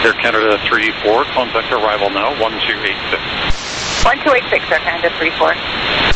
Air Canada 3-4, contact arrival now, 1286. 1286, Air Canada 3-4.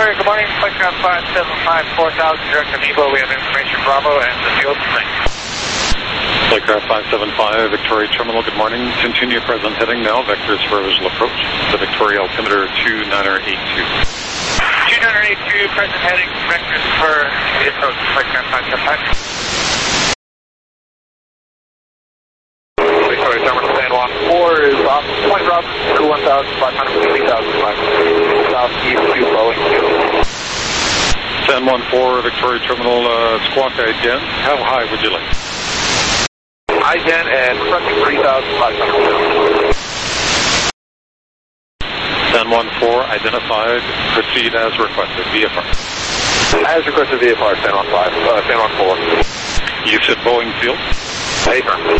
Victoria, good morning. Flightcraft 575, 4000, direct to Nebo. We have information Bravo and the field. Thanks. Flightcraft 575, Victoria Terminal, good morning. Continue present heading now, vectors for visual approach. The Victoria altimeter 2982. 2982, present heading, vectors for the approach. Flightcraft 575. Victoria Terminal, San Juan 4 is off Point Rob, crew 1,500, 3,500. Southeast to Boeing 2. San Juan 4, Victoria Terminal, squawk again. How high would you like? I-10 and fronting 3,500. San Juan 4 identified. Proceed as requested. VFR. As requested VFR, San Juan 5, San Juan 4. You said Boeing field? Paper.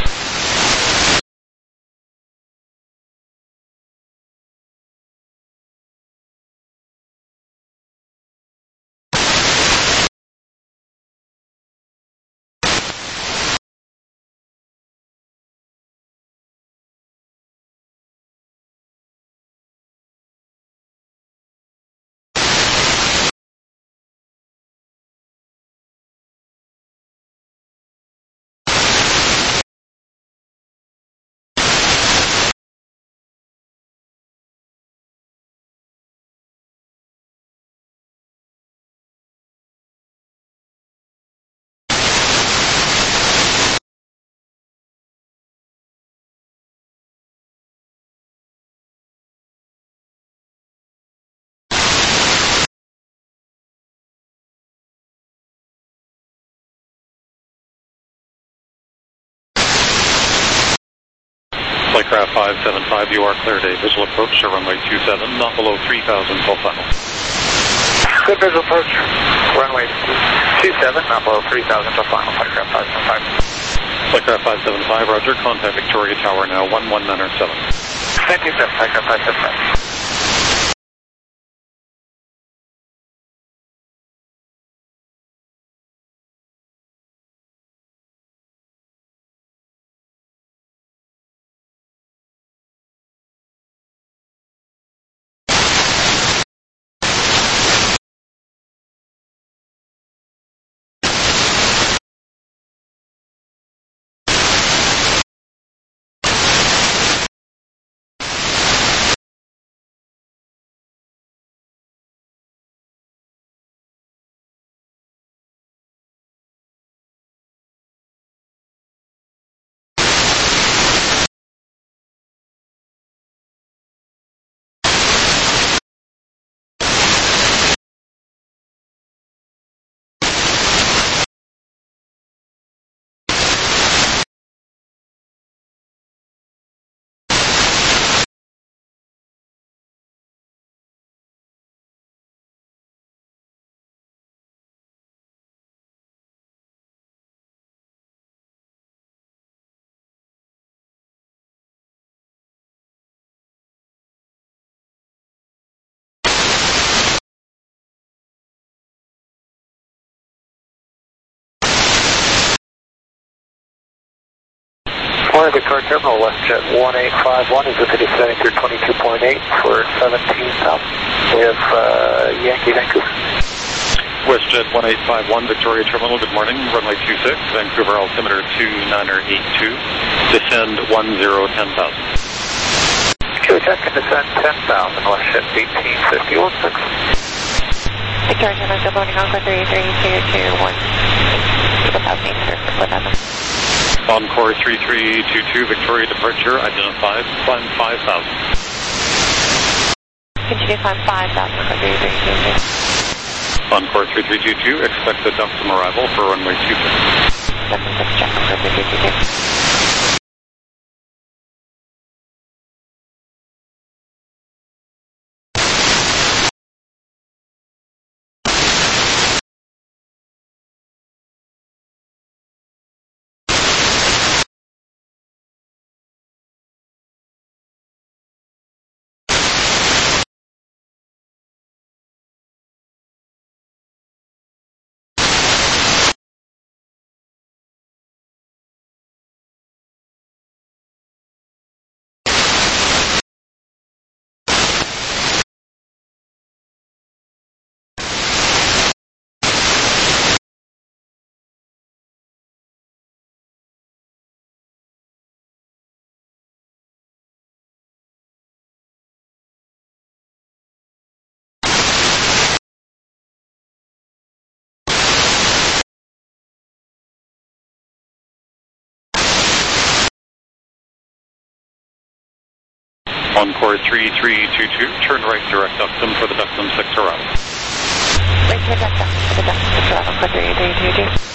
Flightcraft 575, you are cleared a visual approach to runway 27, not below 3,000 full final. Good visual approach, runway 27, not below 3,000 to final. Flightcraft 575. Flightcraft 575, roger. Contact Victoria Tower now, 11907. Thank you, sir. Flightcraft 575. Morning, Victoria Terminal, WestJet 1851 is descending through 22.8 for 17,000. We have Yankee Vancouver. WestJet 1851, Victoria Terminal, good morning. Runway 26, Vancouver altimeter 2982. Descend 10, 10,000. QHF can descend 10,000, WestJet 1851. Victoria Terminal, good morning, Encore 332221. 1,000 meters, Encore 3322, Victoria departure, identified, climb 5,000. Continue climb 5,000, Encore 3322. Encore 3322, expect the Duxom arrival for runway 26. 76, check, Encore 3322. Encore 3322, turn right direct Duxton for the Duxton 6 arrival. Right direct Duxton for the Duxton 6 arrival, Encore 3322.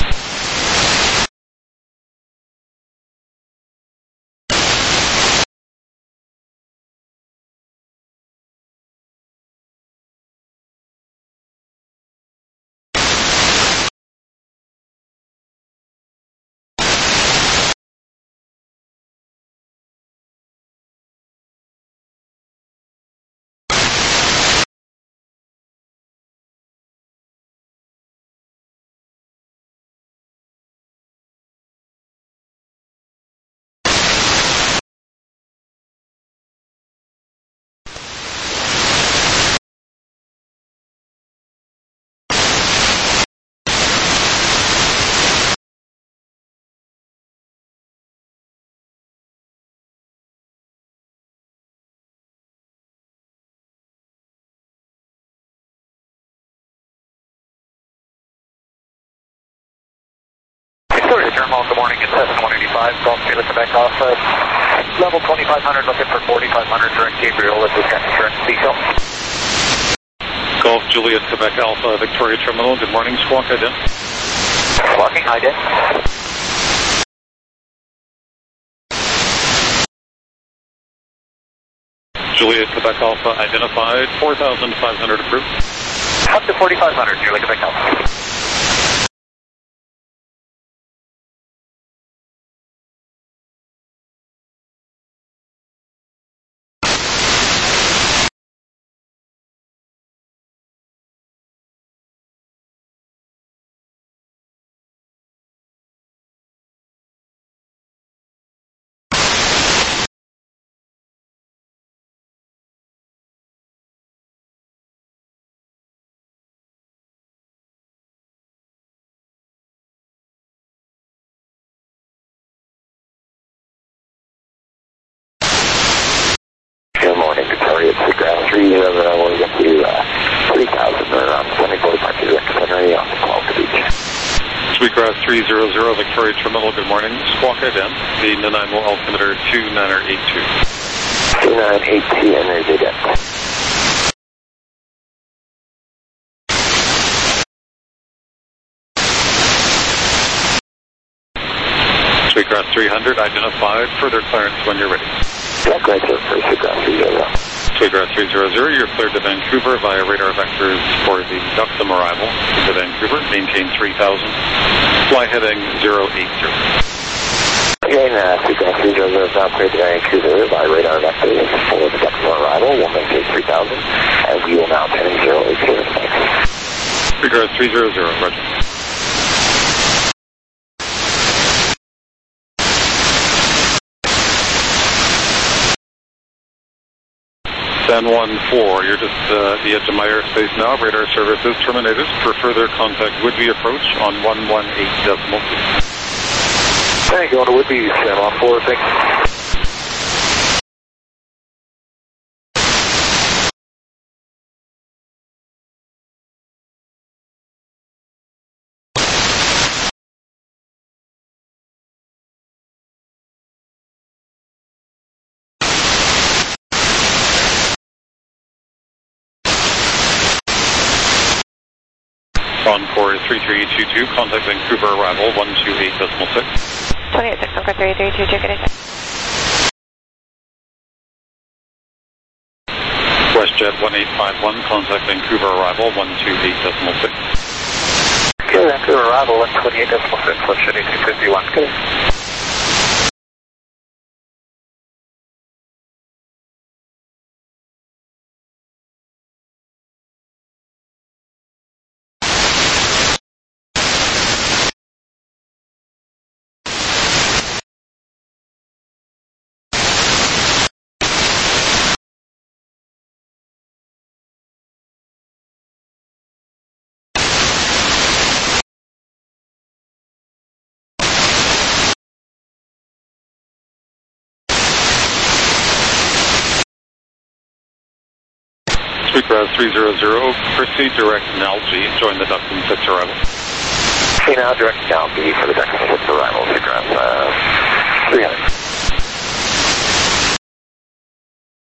Victoria Terminal, good morning. It's 7185, Golf Juliet, Quebec Alpha. Level 2500, looking for 4500, direct Gabriel, with direct Cecil. Golf Juliet, Quebec Alpha, Victoria Terminal, good morning. Squawk ident. Squawking, ident. Juliet, Quebec Alpha, identified, 4,500 approved. Up to 4500, Juliet, Quebec Alpha. Good morning, Victoria, Seagrass 30, we'll get to 3,000 around 2045 to direct Henry on the 12 to beach. Sweetgrass 300, Victoria Terminal, good morning. Squawk ident, the Nanaimo altimeter 2982. 2982, and there's ident. Sweetgrass 300, identified, further clearance when you're ready. Yeah, great, sir, for Sweetgrass 300. Sweetgrass 300, you're cleared to Vancouver via radar vectors for the Duxton arrival to Vancouver. Maintain 3000. Fly heading 080. Again, Sweetgrass 300 is now cleared to Vancouver by radar vectors for the Duxton arrival. We'll maintain 3000, and we will now heading 080. Thanks. Sweetgrass 300, roger. San Juan 4, you're just at the edge of my airspace now. Radar service is terminated. For further contact would-be approach on 118.2. Thank you, on the would-be San Juan 4, thanks. Encore 3322, contact Vancouver arrival 128.6. 28.6, Encore 3322, good day. WestJet 1851, contact Vancouver arrival 128.6. Okay, Vancouver arrival 128.6, let's shoot 251, good. Sweetgrass 300, proceed direct Nalgene, join the Duxton 6 arrival. Okay, now direct Nalgene for the Duxton 6 arrival, Sweetgrass 300.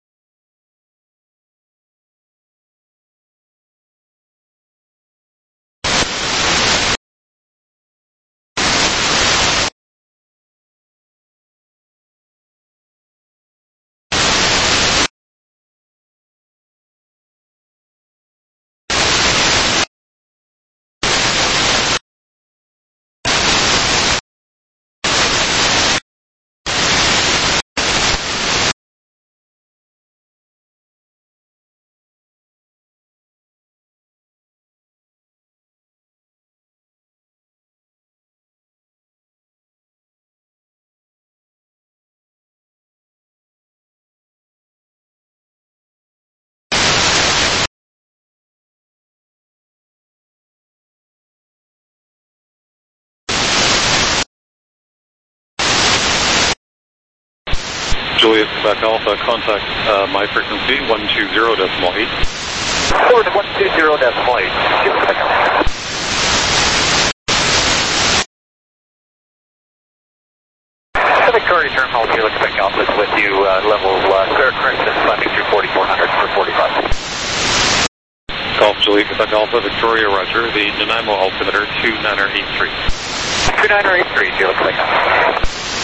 Juliet, Quebec Alpha, contact my frequency, 120.8. Forward to 120.8. Quebec Alpha. Victoria Terminal, Juliet, Quebec Alpha is with you, level clear correction, climbing through 4400 for 45. Golf Juliet, Quebec Alpha, Victoria, Roger, the Nanaimo altimeter 2983. 2983, Juliet, Quebec Alpha.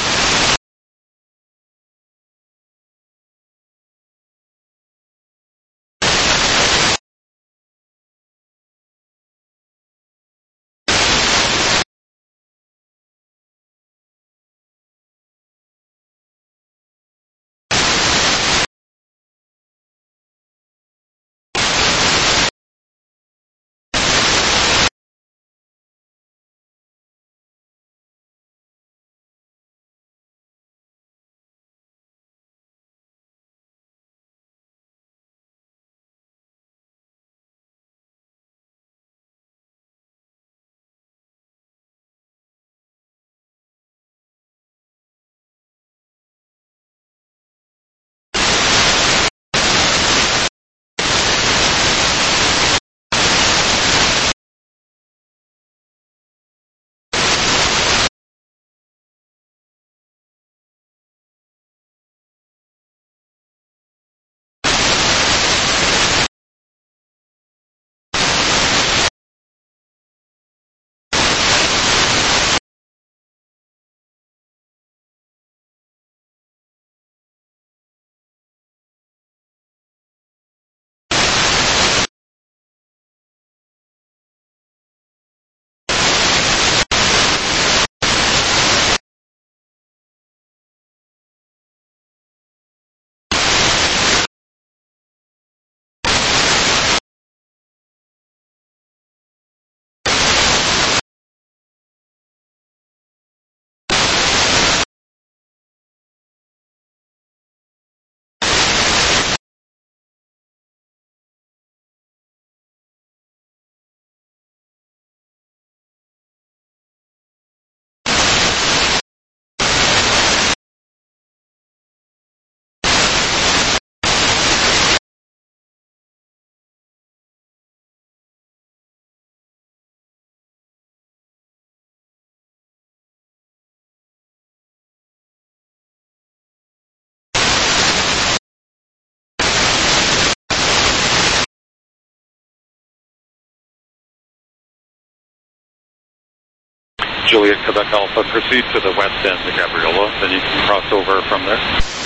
Juliet, Quebec Alpha, proceed to the west end of Gabriola, then you can cross over from there.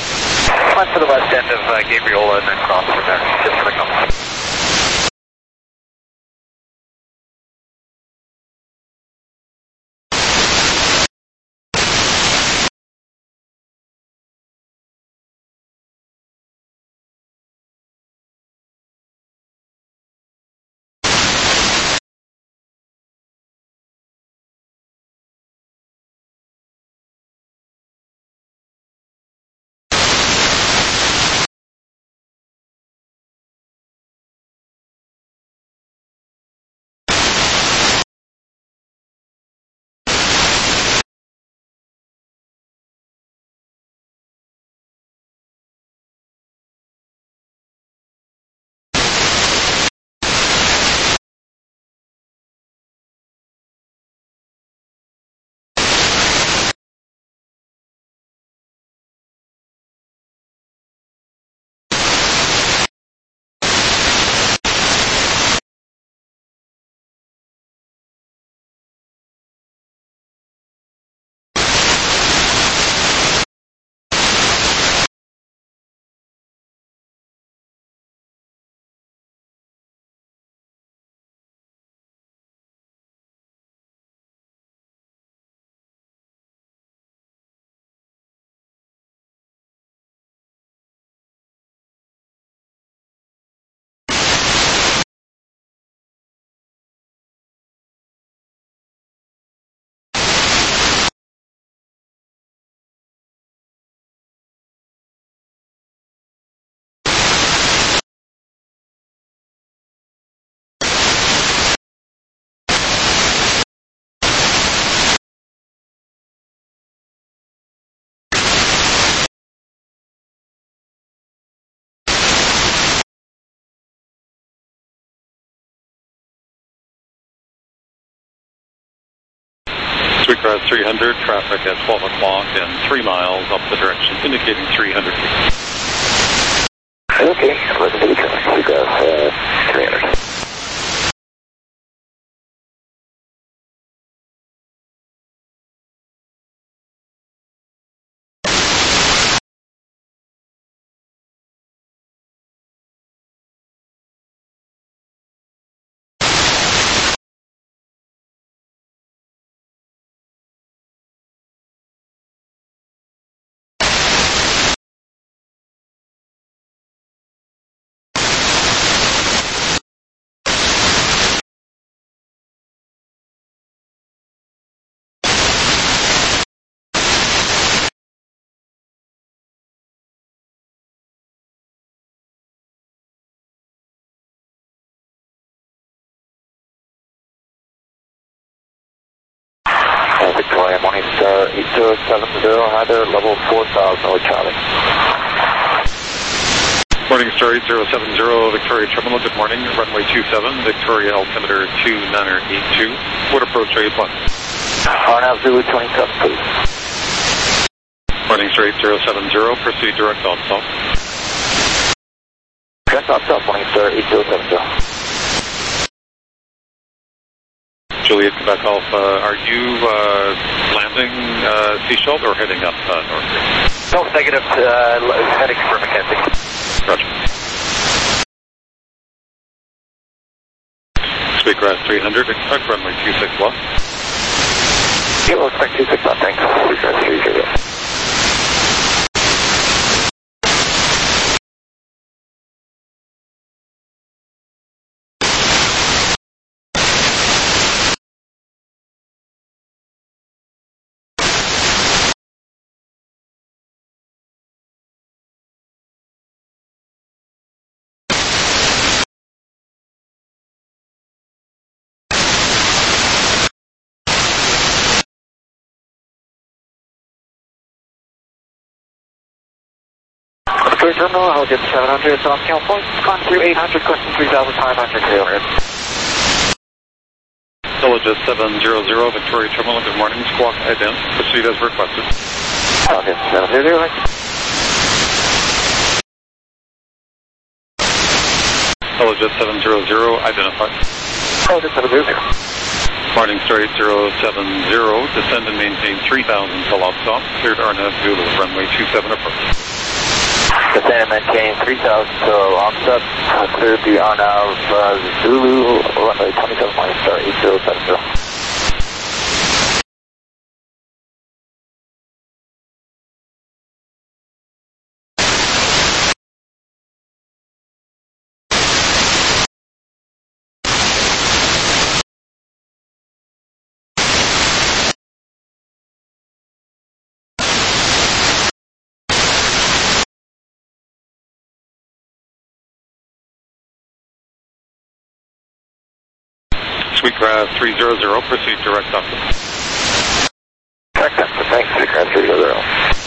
Climb to the west end of Gabriola and then cross from there. Just Quebec Alpha. Sweetgrass 300, traffic at 12 o'clock and 3 miles up the direction, indicating 300 feet. Okay, listen to the traffic. Sweetgrass 300. Victoria, Morningstar 8070, hi there, level 4000, North Charlie. Morningstar 8070, Victoria Terminal, good morning, runway 27, Victoria altimeter 2982. What approach are you planning? RNAV Zulu 27, please. Morningstar 8070, proceed direct on stop. Direct on stop, Morningstar 8070. Juliet, Quebec Alpha, are you landing Seashell or heading up north? No, negative, heading for Mackenzie. Roger. Sweetgrass 300, expect runway 26 left. Yeah, we'll expect 26 left, thanks. Sweetgrass 300. Victoria Terminal, I'll get 700, off count points, con through 800, question 3,500, clear. Intelligence 700, Victoria Terminal, good morning, squawk ident, proceed as requested. Okay, 700, Intelligence 700, identify. Intelligence 700. Morningstar 8070, descend and maintain 3000 till op stop, cleared RNAV Zulu, runway 27 approach. Descend and maintain 3000 till onset, cleared the RNAV Zulu, runway 27, Morningstar 8070. Sweetgrass 300, proceed direct upward. Direct upward, thanks, Sweetgrass 300.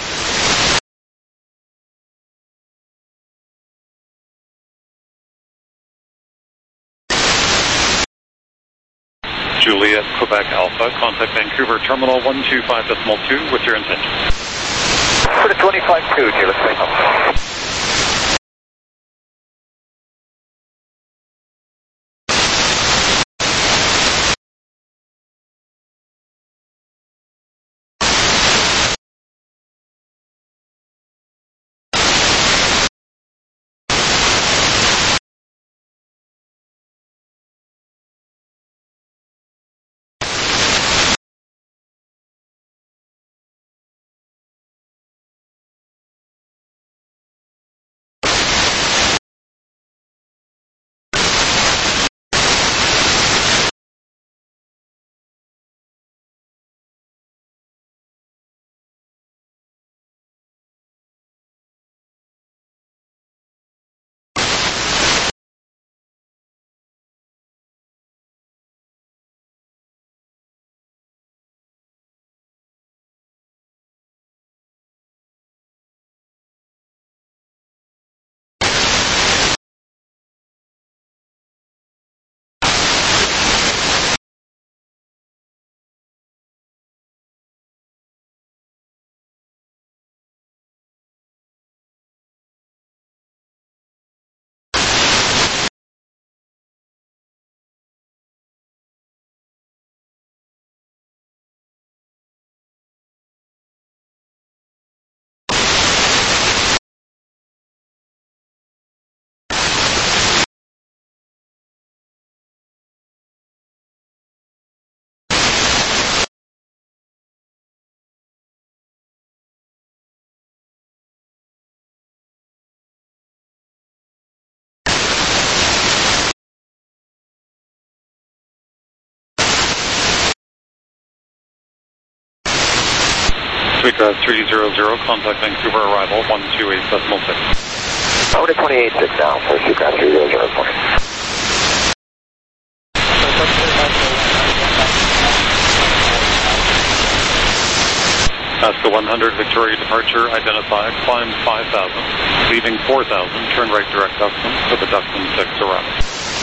Juliet, Quebec Alpha, contact Vancouver Terminal 125.2 with your intention. For the 25-2, Juliet, signal. Sweetgrass 300, contact Vancouver arrival 128.6. Over to 28.6 now for Sweetgrass 300 reporting. Alaska 100, Victoria departure identified, climb 5,000, leaving 4,000, turn right direct Duxton for the Duxton 6 arrival.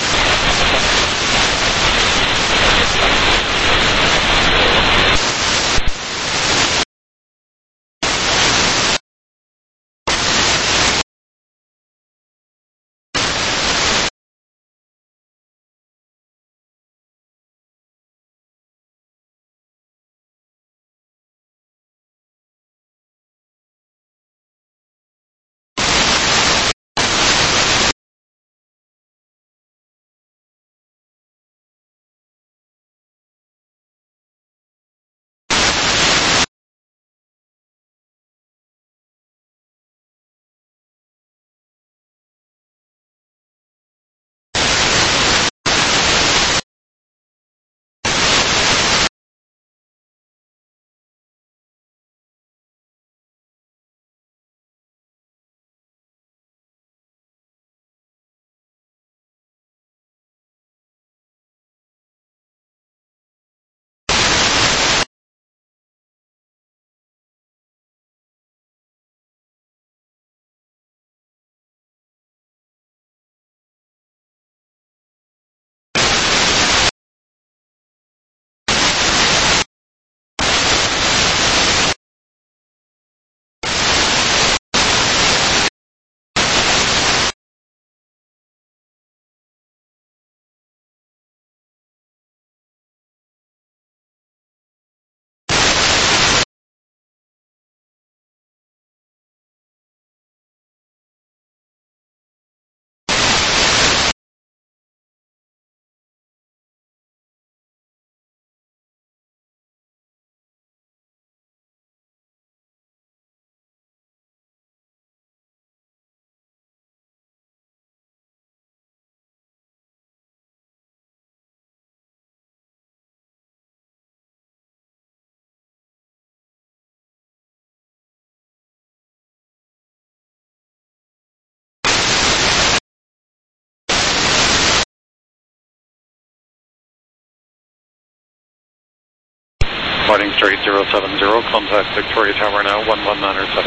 Morning straight 070, contact Victoria Tower now 11907.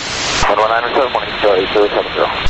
11907, morning straight 070.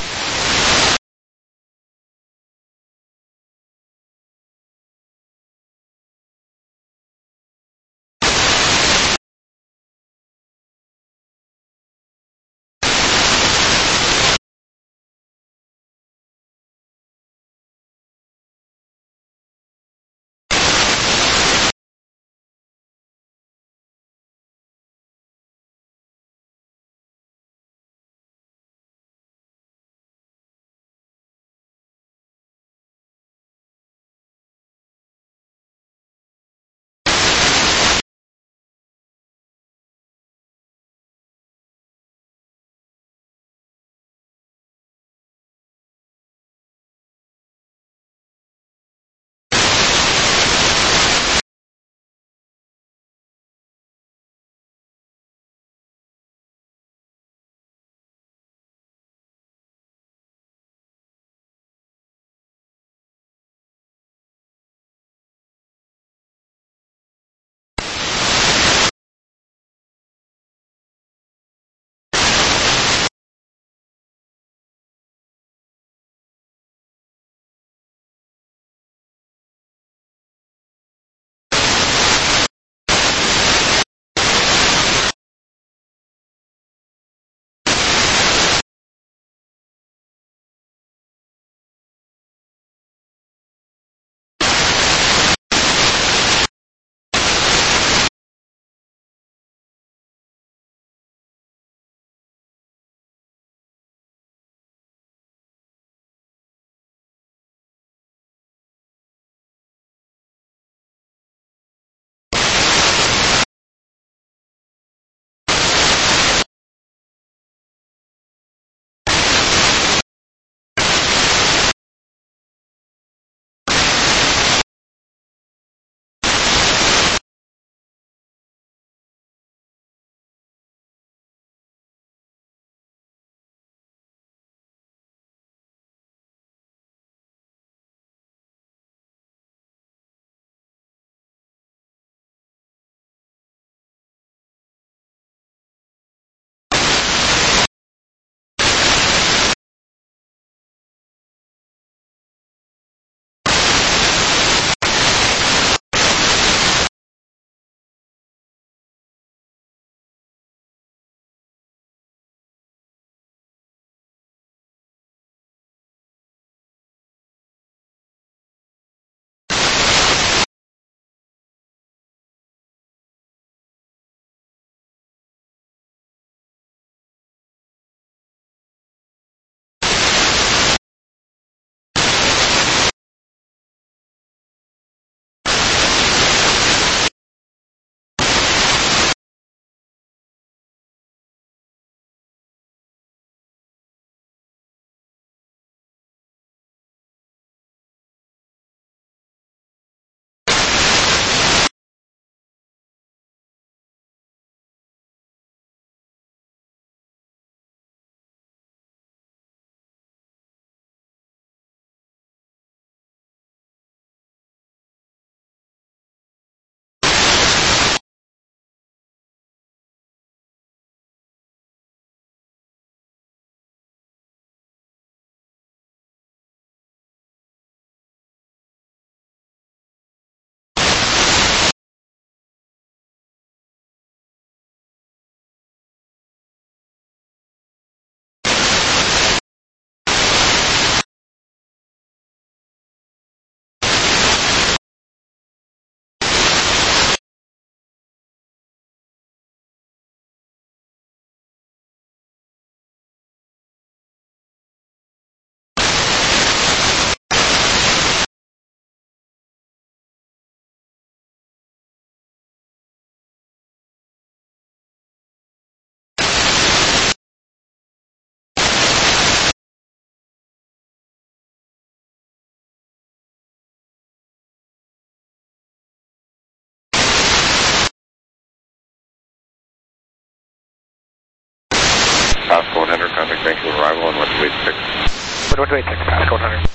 Pasco 100, contact Vancouver arrival on 1286. 1286, Pasco 100.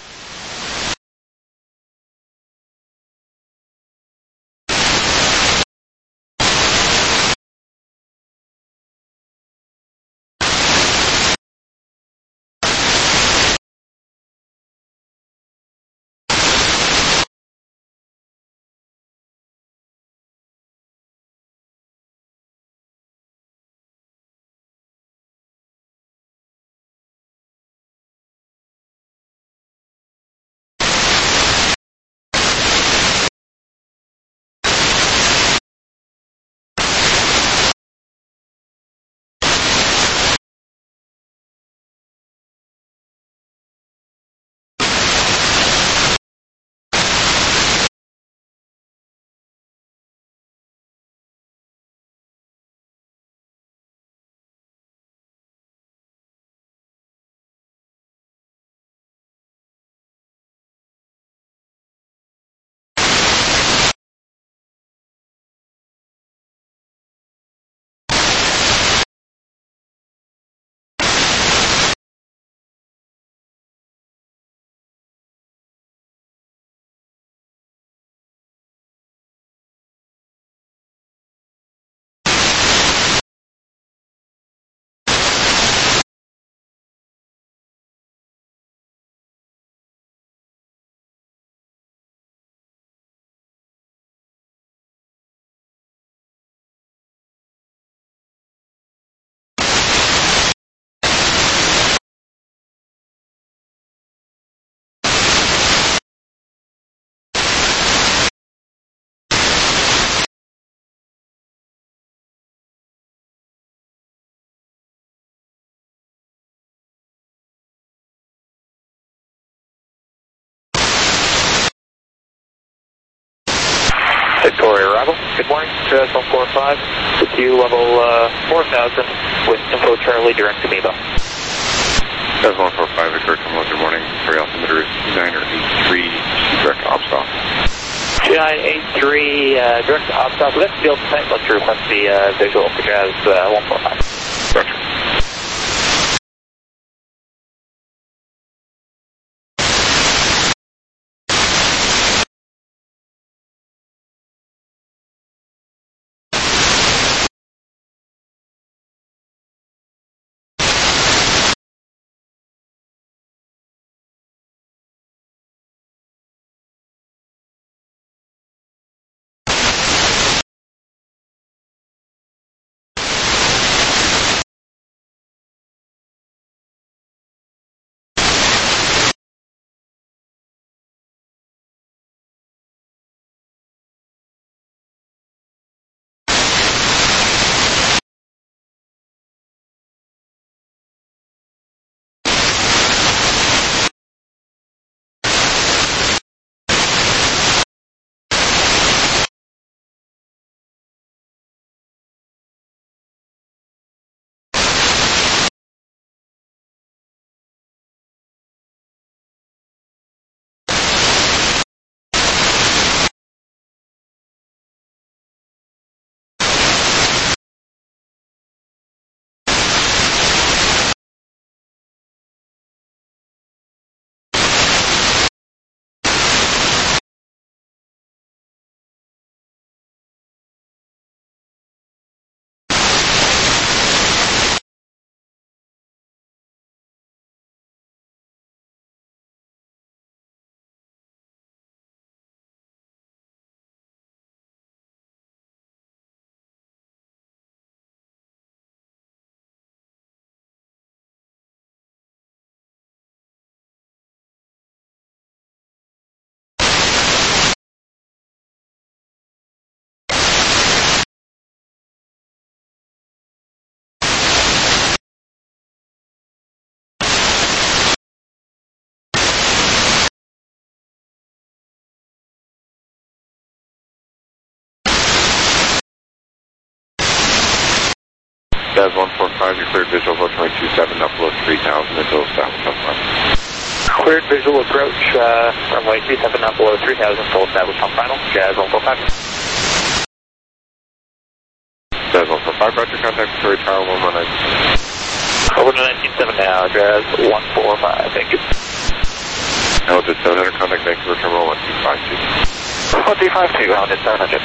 Victoria arrival. Good morning. 145 with you level 4000 with info Charlie direct to MEBO. 145 Victoria, good morning. For altimeter is 2983 direct ops off. 2983 direct to ops off. Let's field type. Let's request the visual for Jazz 145. Roger. Jazz 145, you cleared visual approach 227, upload 3000 until south southwest. Cleared visual approach, runway 27 upload 3000, full established on final. Jazz 145. Jazz 145, roger, contact Victoria Tower 119. Over to 197 now, address 145, thank you. Altitude 700, contact Vancouver Terminal 1252. 1252, Altitude 700.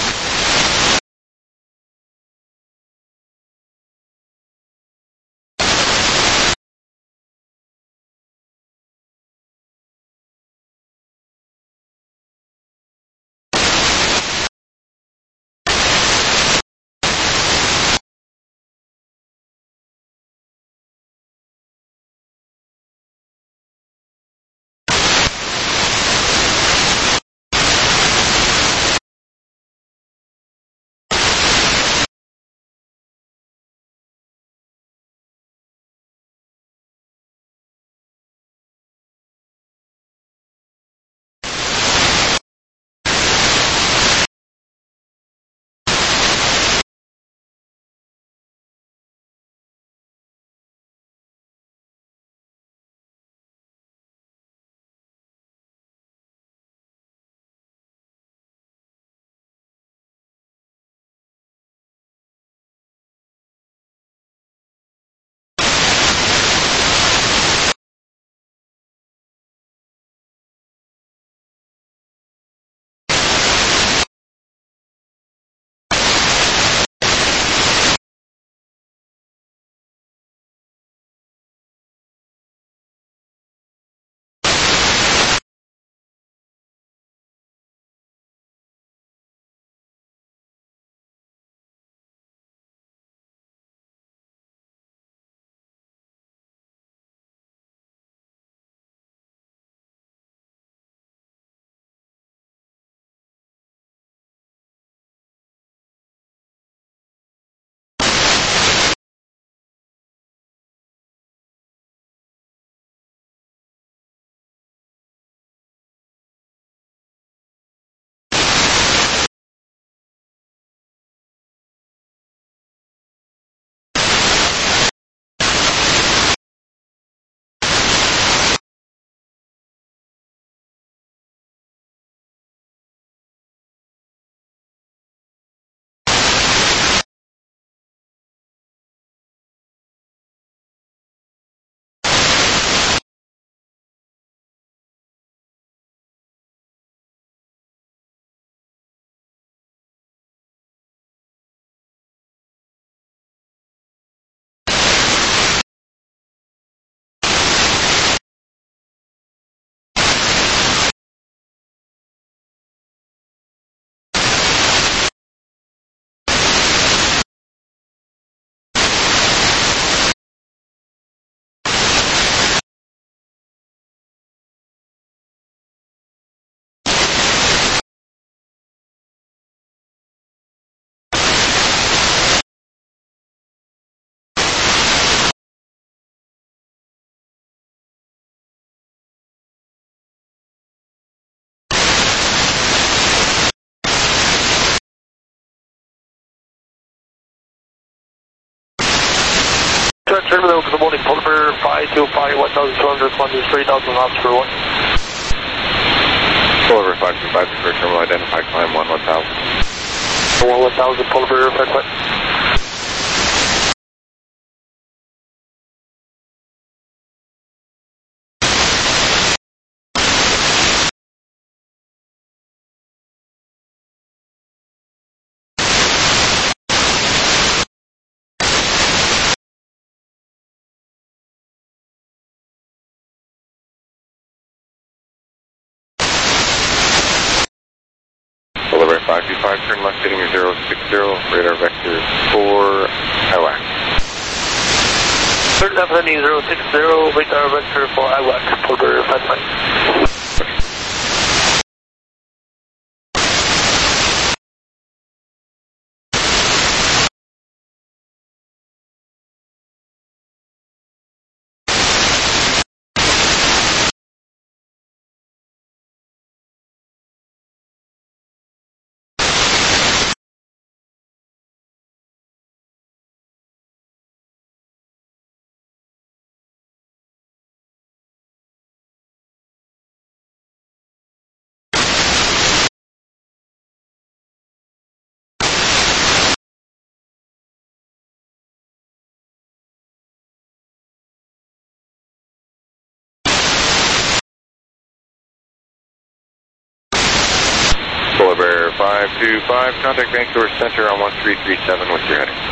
Terminal, good morning, Pulver 525, 1,200, London 3,000 knots per 1. Pulver 525, for terminal identify, climb 1000. 1000, Pulver 525. Pulver 525, turn left heading 060, radar vector 4, IWAC. Turn left heading 060, radar vector for IWAC, Pulver 525. 525, contact Vancouver Center on 1337 with your heading.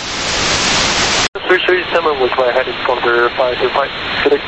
337 with my heading Contour 525. Good.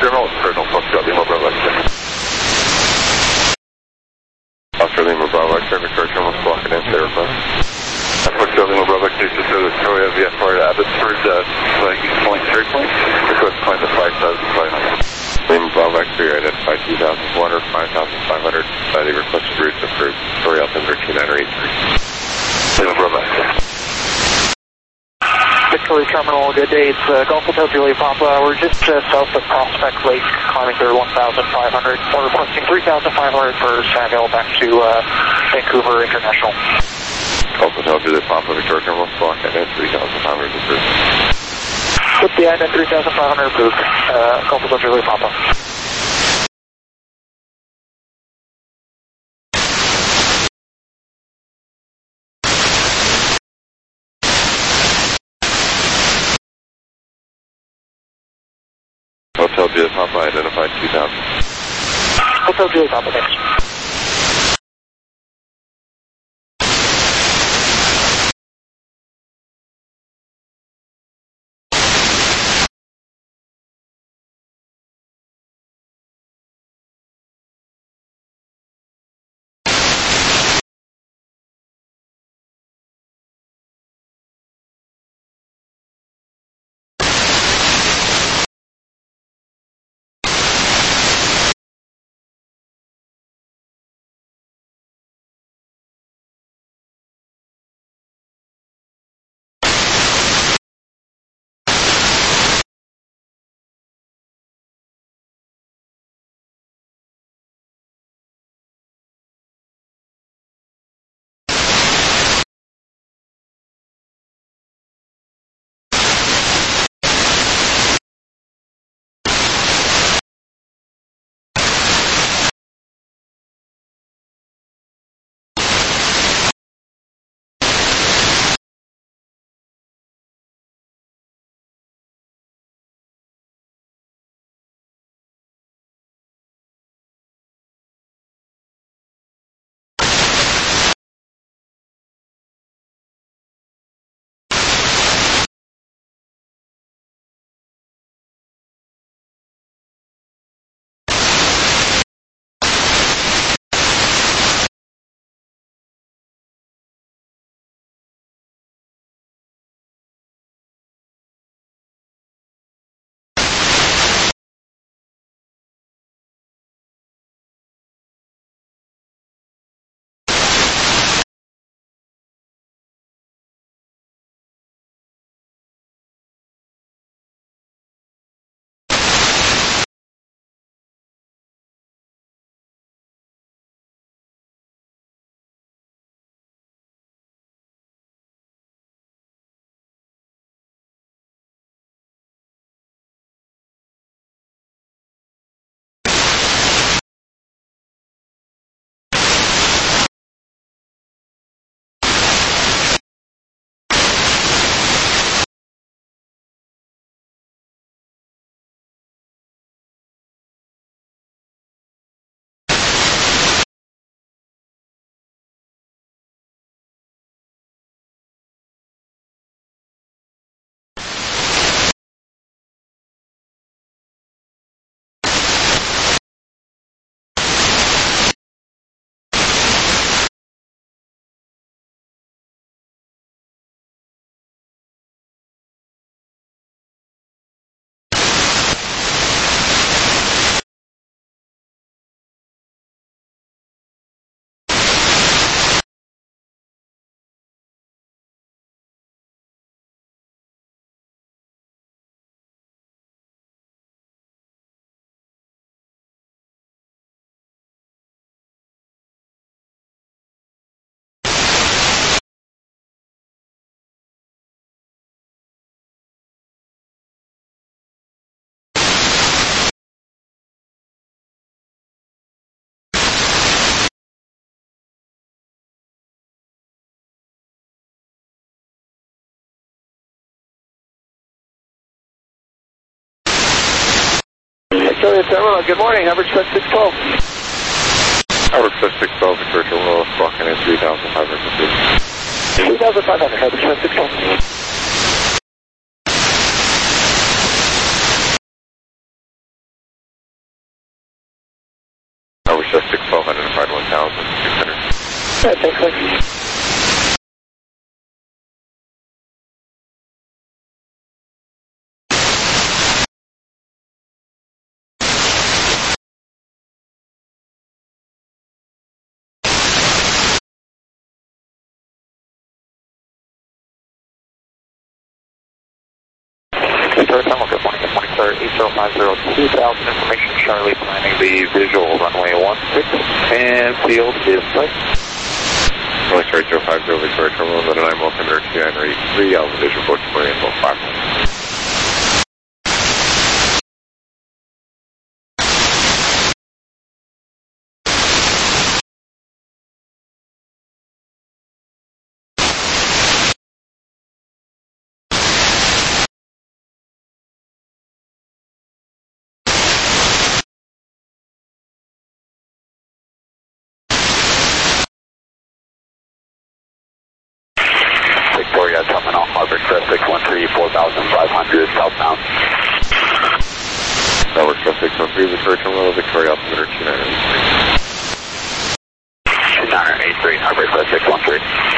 Terminal, Cardinal Foxtrot Lima Bravo X-ray. Foxtrot Lima Bravo X-ray, Victoria Terminal, squawking in, stay request. Foxtrot Lima Bravo X-ray, Victoria VFR to Abbotsford, East Point, Cherry Point. Request climb to 5,500. Lima Bravo X-ray, identify 2,400, 5,500. The requested routes approved. Victoria Altimeter 2983. Lima Bravo X-ray. Victoria Terminal, good day. It's Gulf Hotel Juliet Papa. We're just south of Prospect Lake, climbing through 1,500. We're requesting 3,500 for Samuel back to Vancouver International. Gulf Hotel Juliet Papa, Victoria Terminal, squawk and 3,500 approved. Put the INN 3,500 approved. Gulf Hotel Juliet Papa. Hotel Juliet Papa, identified 2,000. Hotel Juliet Papa, thanks. Victoria Terminal, good morning, average set 612. Average set 612, Victoria Terminal, squawking in 3,500. 3,500, average set 612. Westchester 612 identified 1,600. Yeah, thanks, sir. Victoria Tunnel, good morning. Good morning, sir. 8050 2000 information. Charlie planning the visual runway 16 and field is set. North Star 8050 Victoria Terminal, then I'm welcome to RTI 83, Alpha Visual Book 28.5. Victoria Terminal, Harvard Crest 613, 4,500 southbound. Harvard Crest 613, Victoria Terminal, Victoria Altimeter 2983. 2983, Harvard Crest 613.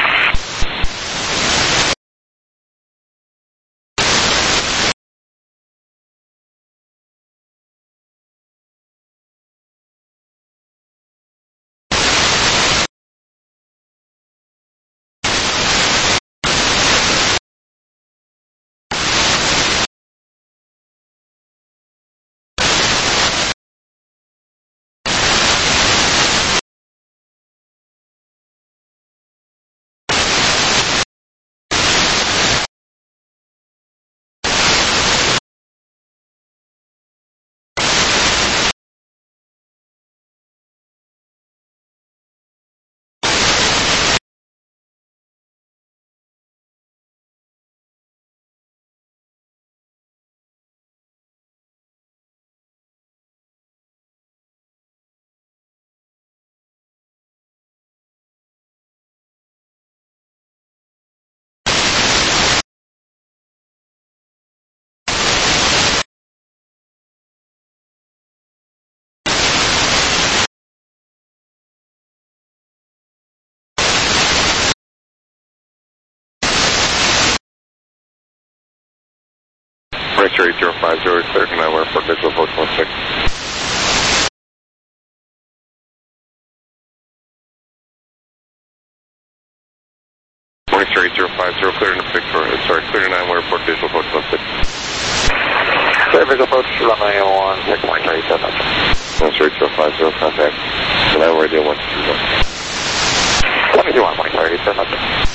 Star 8050, clear to 9 Airport Visual Book 16. Morning Star 8050, clear to Victoria, clear to 9 Airport Visual Book 16. Clear visual approach, runway 16, morning Star 8050. Morning Star 8050, contact. So now we're at 121. 121, morning Star 8050.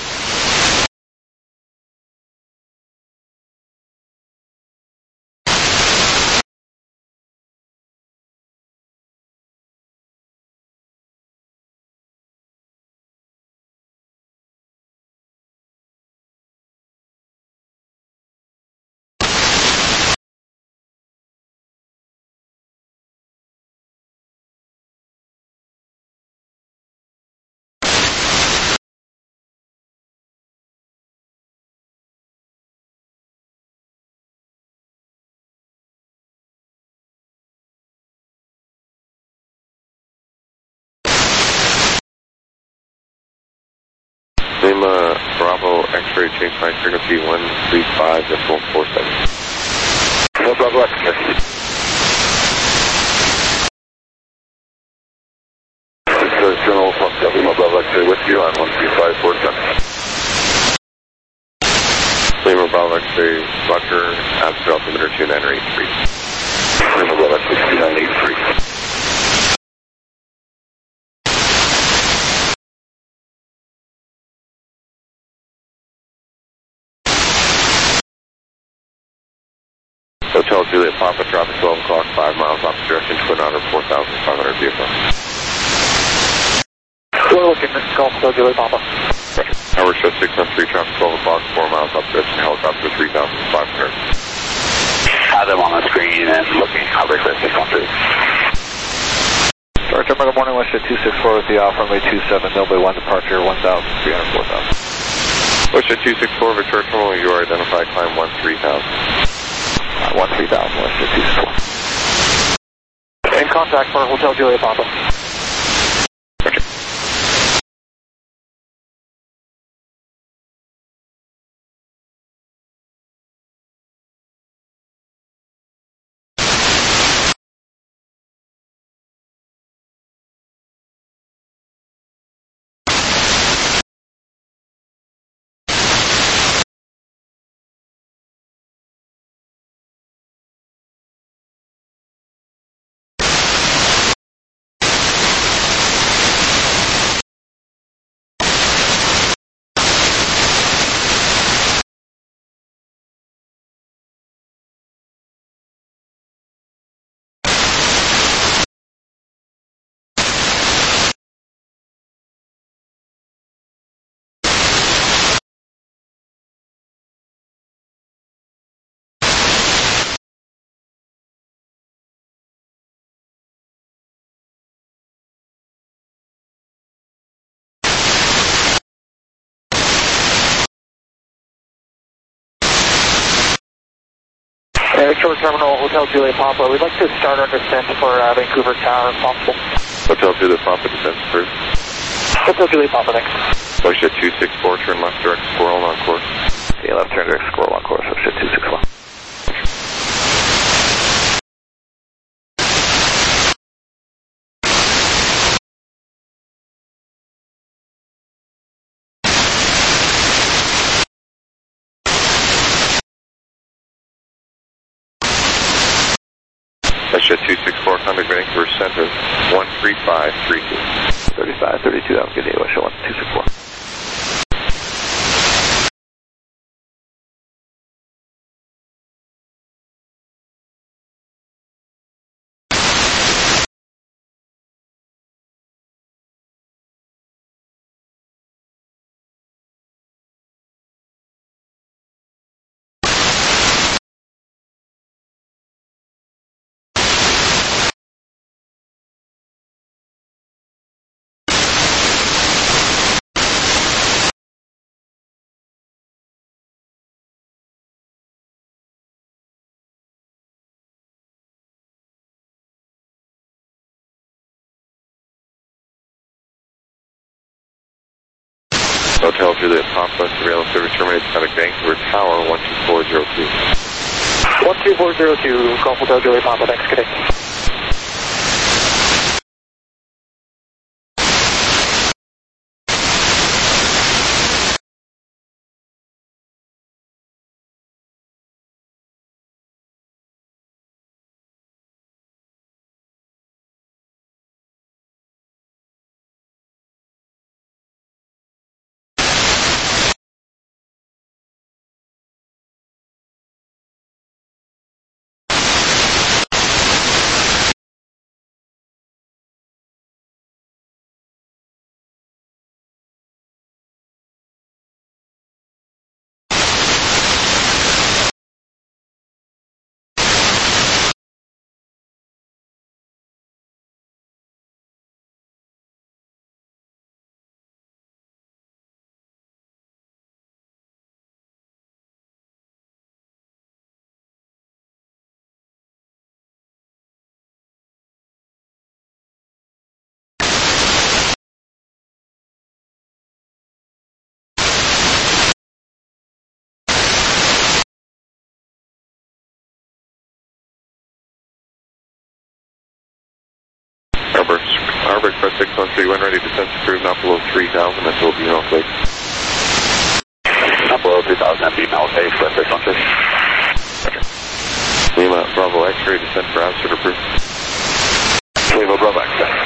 Lima Bravo X-ray change line frequency 135.47. No Bravo X-ray. This is General Fox, Lima Bravo X-ray with you on 135.47. Lima Bravo X-ray, Roger, Absolute Altimeter 2983. Lima Bravo X-ray 2983. Hotel Juliet Papa, traffic 12 o'clock, 5 miles off direction, Twin Otter 4,500 vehicle. We're looking at Golf Hotel Juliet Papa. Howard Show 613, traffic 12 o'clock, 4 miles off direction, helicopter 3,500. Have them on the screen and looking, Howard Show 613. Star Terminal, good morning, Westjet 264 with the off runway 27, Millway 1 departure 1,300, 4,000. Westjet 264, Victoria Terminal, you are identified, climb 13,000. 13,000, Westjet 264. In contact for Hotel Juliet Papa. Shore Terminal, Hotel Juliet Papa. We'd like to start our descent for Vancouver Tower if possible. Hotel Juliet Papa, descent approved. Hotel Juliet Papa, thanks. Ocean 264, turn left direct Squirrel on course. Yeah, left turn direct Squirrel on course, Ocean 261. Ocean 264, contact Vancouver Center, 13532. 3532, that was good day, Ocean 264. Hotel Juliet Papa, surveillance service terminated, contact Vancouver Tower, 12402. 12402, Golf Hotel Juliet Papa, thanks, good day. Arbor Express 6131, ready to descent approved, not below 3000, that will be Mount Lake. Not below 3000, that'd be Mount Lake, Express 616. Lima Bravo X-ray, descent for Absert approved. Lima Bravo X-ray.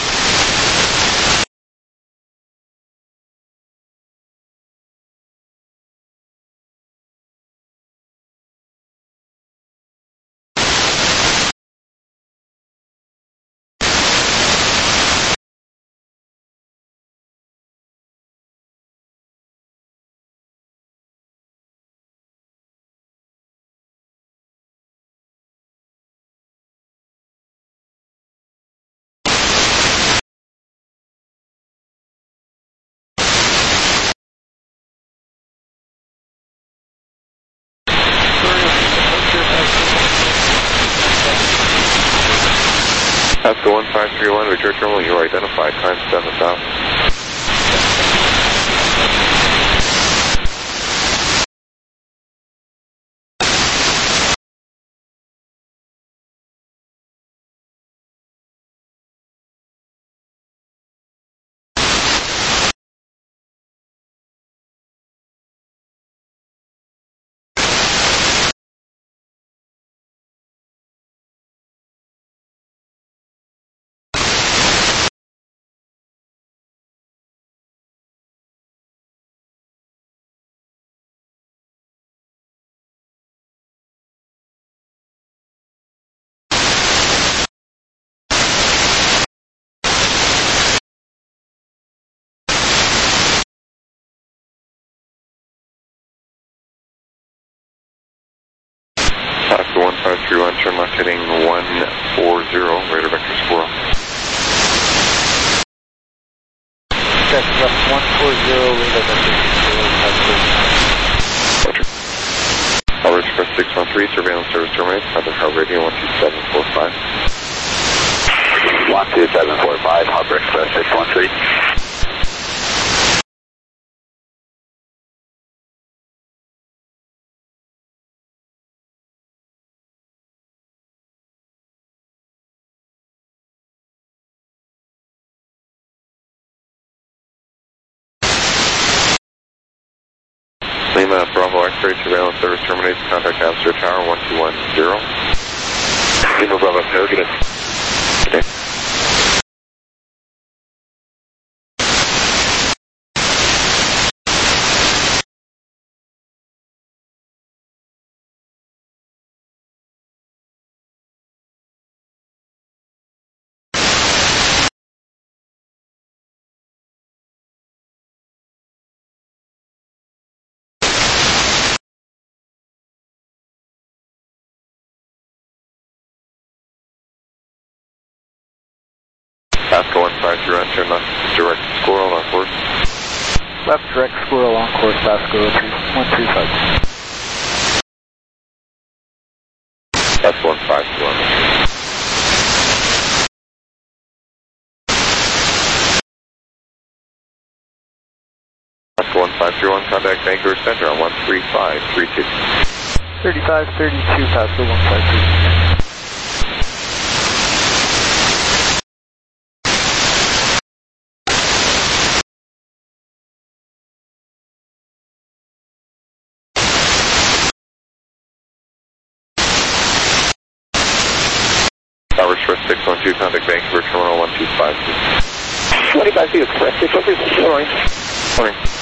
Oscar 1531, return terminal, you are identified, time 7000. Oscar 1531, turn left heading 140, radar vector Squirrel. Check, left 140, radar vector Squirrel, Roger. Albert Express 613, surveillance service terminated. Contact Harbor Radio 12745. 12745, Harbor Express 613. Lima Bravo X-ray surveillance service terminated. Contact Amsterdam Tower 1210. Lima Bravo, no, good. Okay. Pasco 153, enter left direct squirrel on course. Left direct squirrel on course, Pasco 135. That's 152 on Pasco 1531, contact Vancouver Center on 13532. 3532, Pasco 153. Tower Express 612, contact Vancouver Terminal 1252. 25 Express 613, morning. Morning.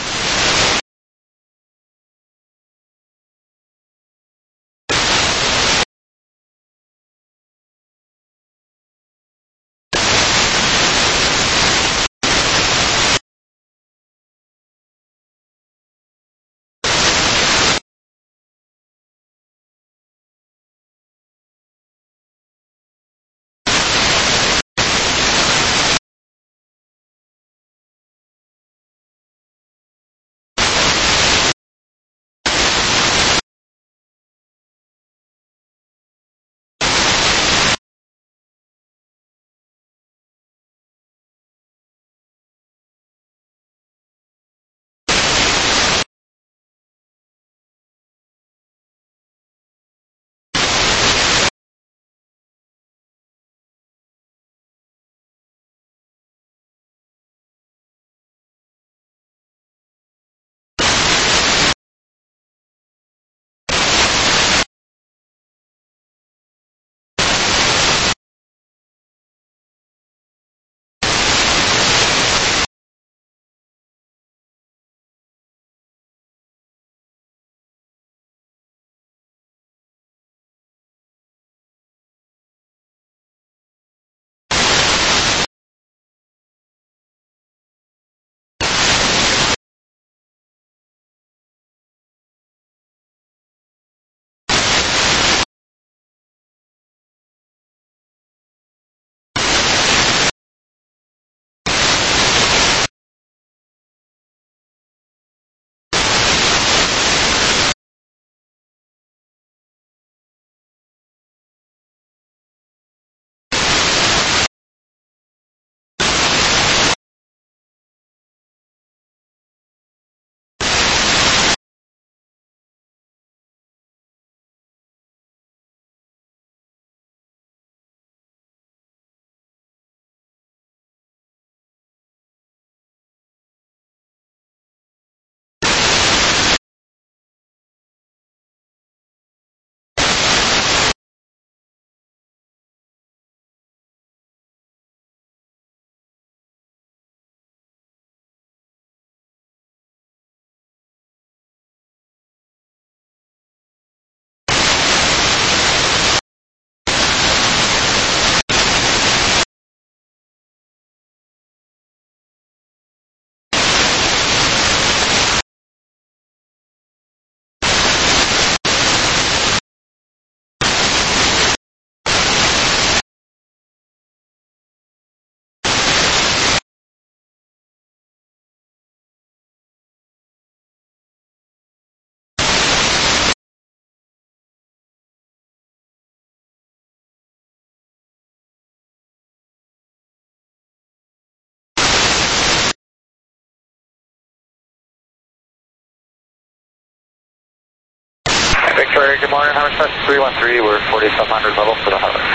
Victoria, good morning. How much is 313? We're 4700 level for the Harbor.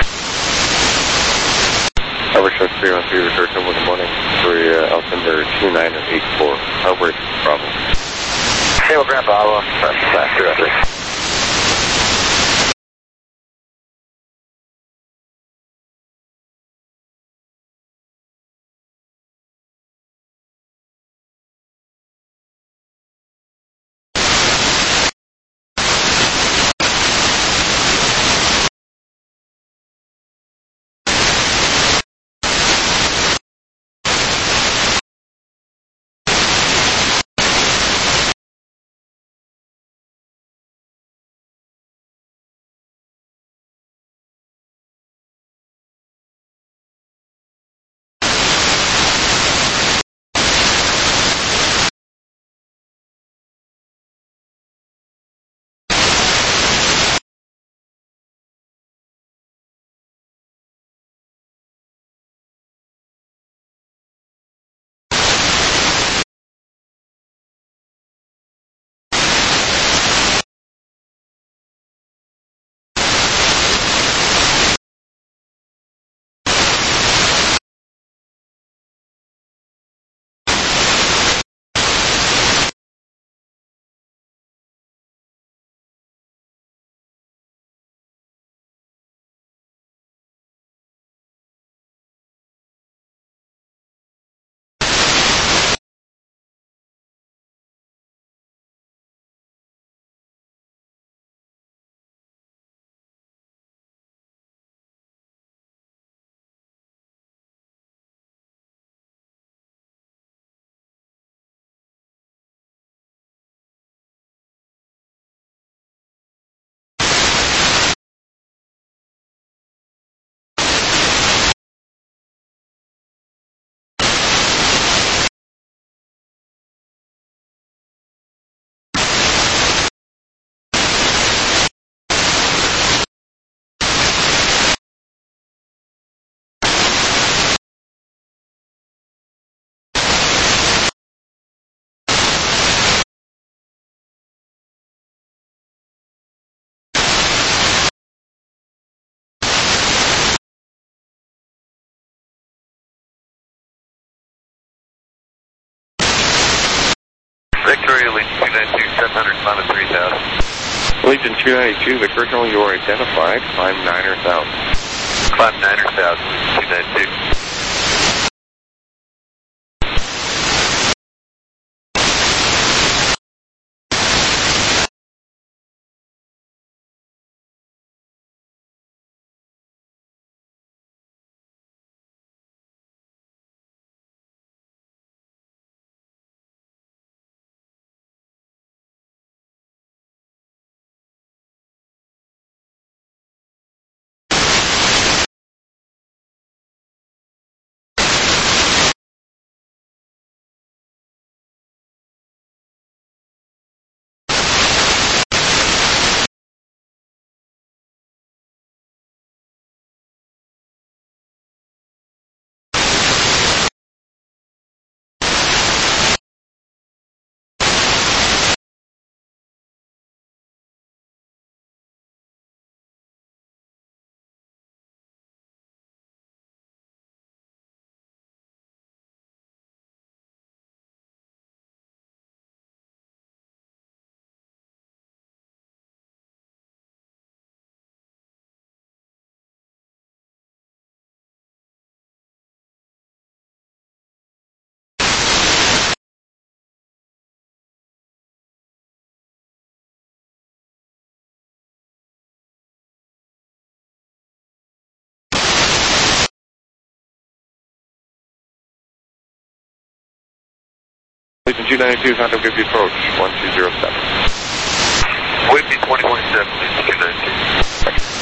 Harbor 313, Victoria, good morning. Victoria, Altimeter 2984. Harbor Bravo. Table Grand Bravo, press 313. Victoria, Legion 292, 700, climb at 3000. Legion 292, the curriculum you are identified, climb 9 or 1000. Climb 9 or 1000, 292. Legion 292, contact with the approach, 1207. Wimpy 20.7, Legion 292.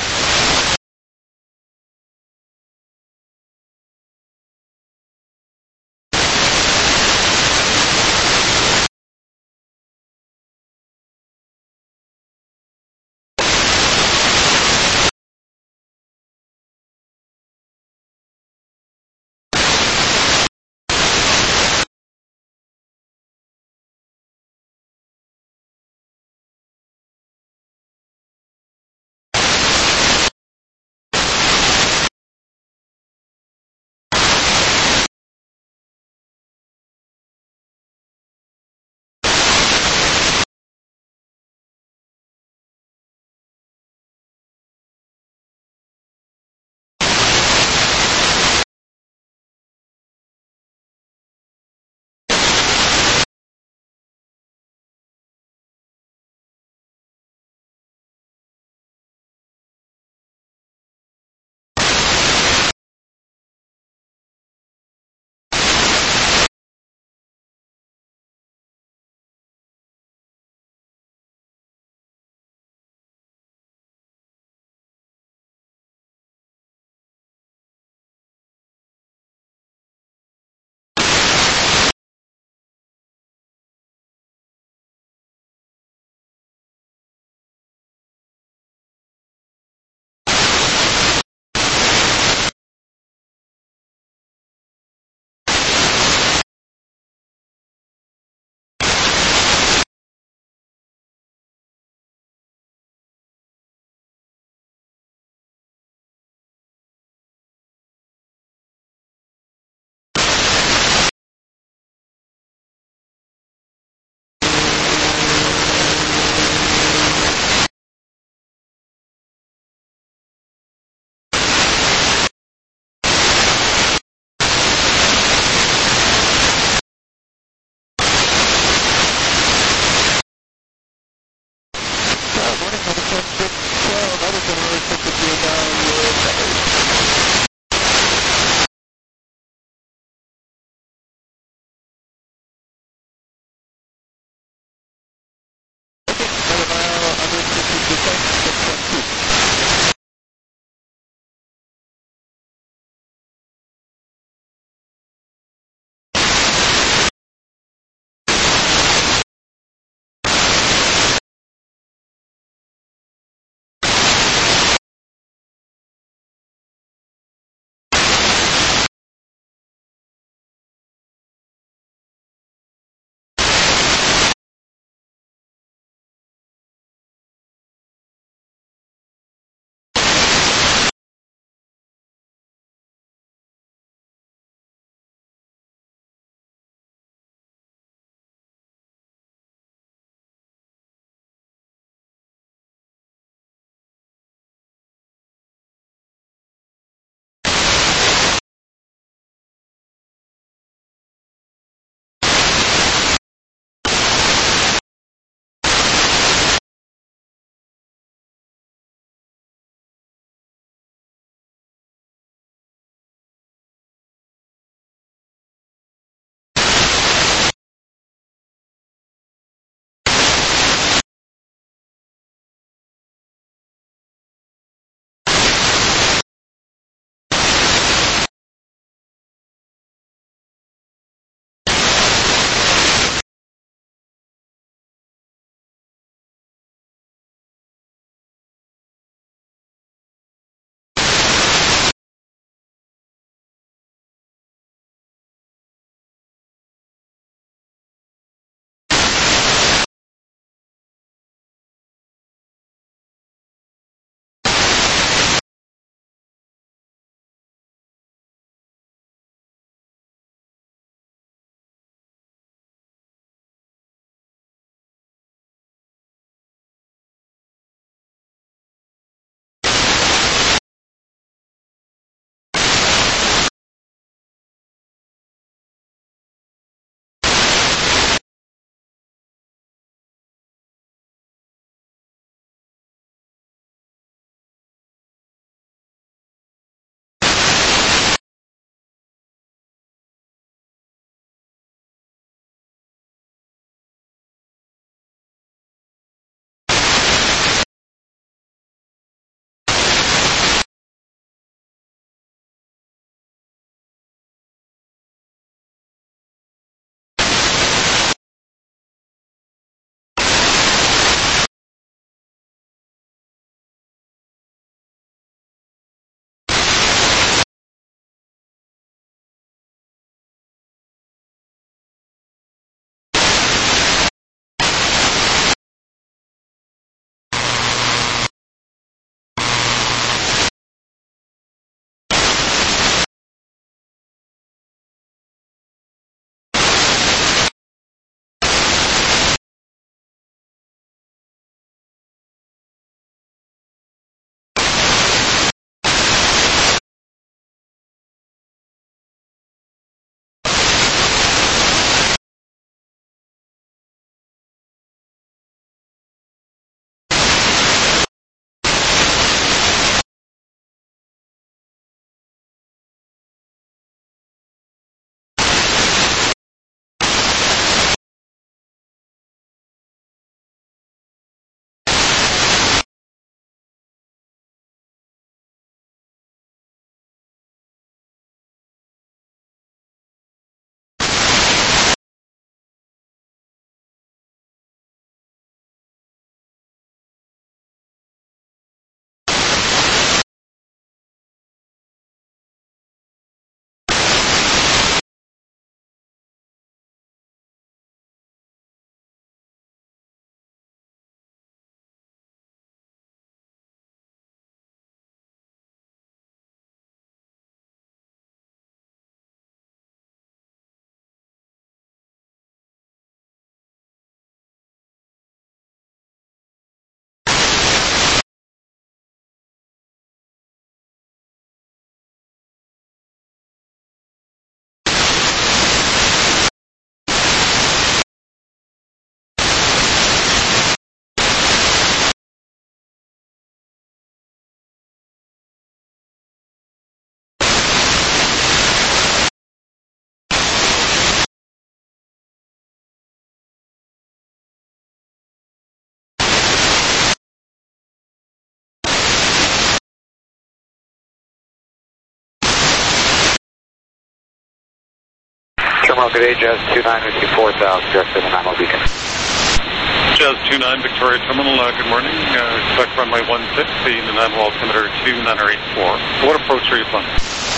Terminal, good day, Jazz 29 with you 4,000, direct to the Namo Beacon. Jazz 29, Victoria Terminal, good morning. Expect runway 16, the Nano altimeter 2984. What approach are you planning?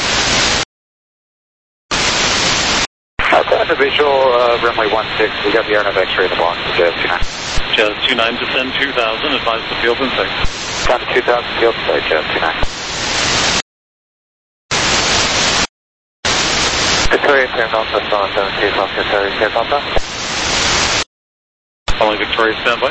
Outside the visual, runway 16, we got the RNAV X-ray in the box, Jazz 29. Jazz 29, descend 2000, advise the field in sight. Down to 2000, field sight, Jazz 29. Victoria Terminal, Cessna 72, Foxtrot Charlie, Sierra Papa. Following Victoria, standby.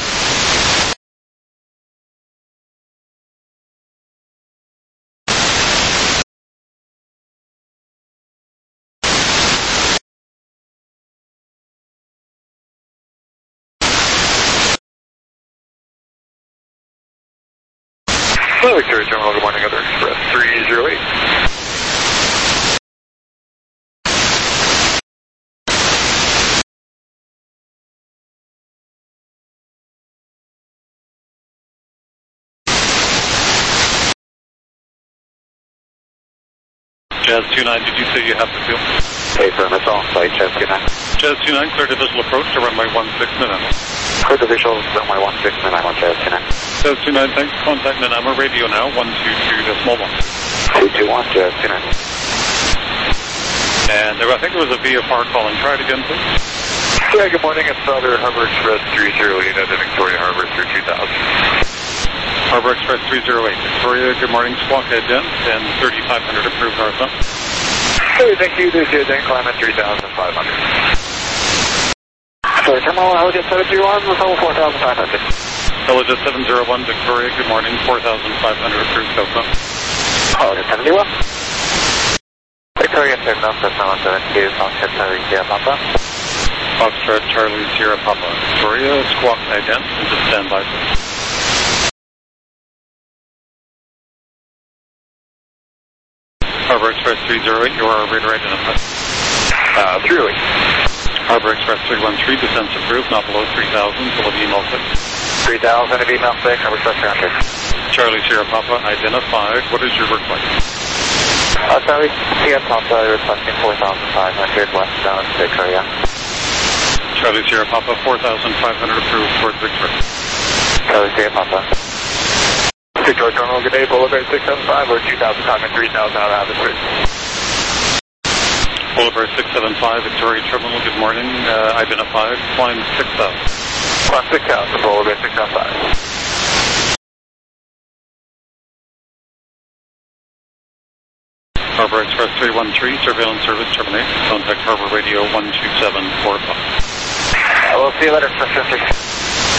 Hello, Victoria Terminal, good morning, Other Express 308. Jazz 29, did you say you have the field? Hey, firm, it's all flight, Jazz 29. Jazz 29, clear to visual approach to runway 16, Nanaimo. Clear the visual, runway 16, Nanaimo, Jazz 29. Jazz 29, thanks. Contact Nanaimo, radio now, 122.1. 221, Jazz 29. And I think there was a VFR calling. Try it again, please. Yeah, good morning, it's Southern Harbor Express 308 at the Victoria Harbor through 2000. Harbor Express 308. Victoria, good morning. Squawk head in, and 3500 approved northbound. Hey, thank you, this is then climb at 3,500. Sorry, Terminal, Elliott 701, with level 4,500. Elliott 701, Victoria, good morning. 4,500 approved southbound. Elliott 71. Victoria Terminal, Cessna 72, Foxtrot Charlie, Sierra Papa. Foxtrot Charlie, Sierra Papa. Victoria, squawk head in, and just stand by, please. Harbor Express 308, you are radar identified. 308. Harbor Express 313, descents approved, not below 3,000, till of email 6. 3,000 of email 6, Harbor Express 300. Charlie Sierra Papa identified. What is your request? Charlie Sierra Papa requesting 4,500 westbound Victoria. Charlie Sierra Papa, 4,500 approved towards Victoria. Charlie Sierra Papa. Victoria Terminal, good day, Boulevard 675 or 2,000 time and 3,000 out of the street. Boulevard 675, Victoria Terminal, good morning. Identified, climb 6,000. Climb 6,000, Boulevard 675. Harbor Express 313, surveillance service terminated. Contact Harbor Radio 12745. We'll see you later, Express 3.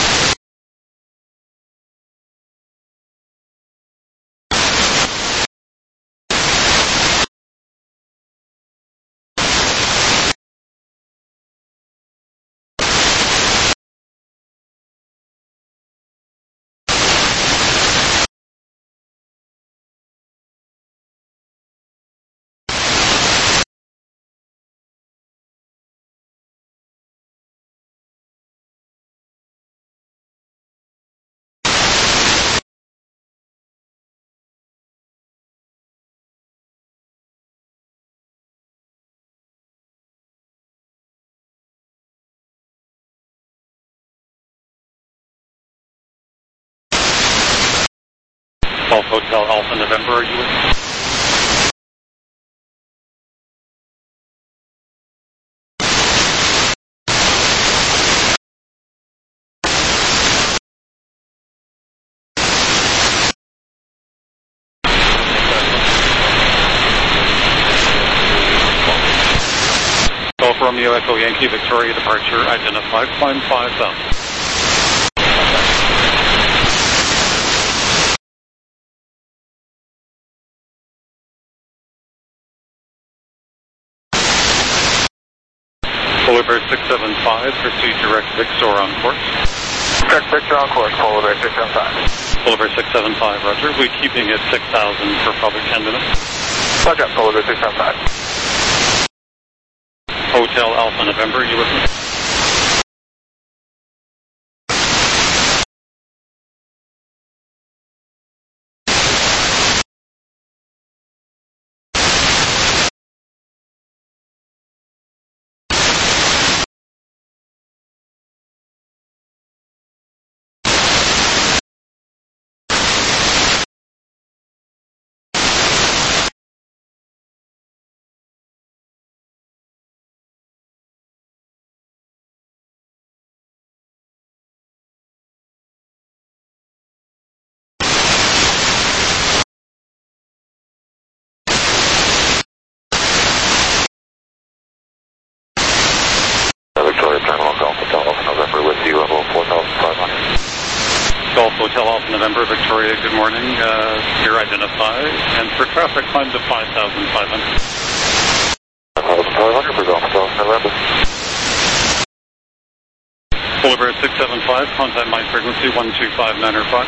Golf Hotel Alpha November, are you with me? Golf Romeo Echo Yankee, Victoria departure identified, climb 5,000. Boulevard 675, proceed direct Victor on course. Direct Victor on course, Boulevard 675. Boulevard 675, roger. We're keeping it 6,000 for probably 10 minutes. Roger, Boulevard 675. Hotel Alpha November, you with me? Alpha November, Victoria, good morning. You're identified. And for traffic, climb to 5,500. 5,500 for Golf November. Polar Bear 675, contact my frequency 125.905.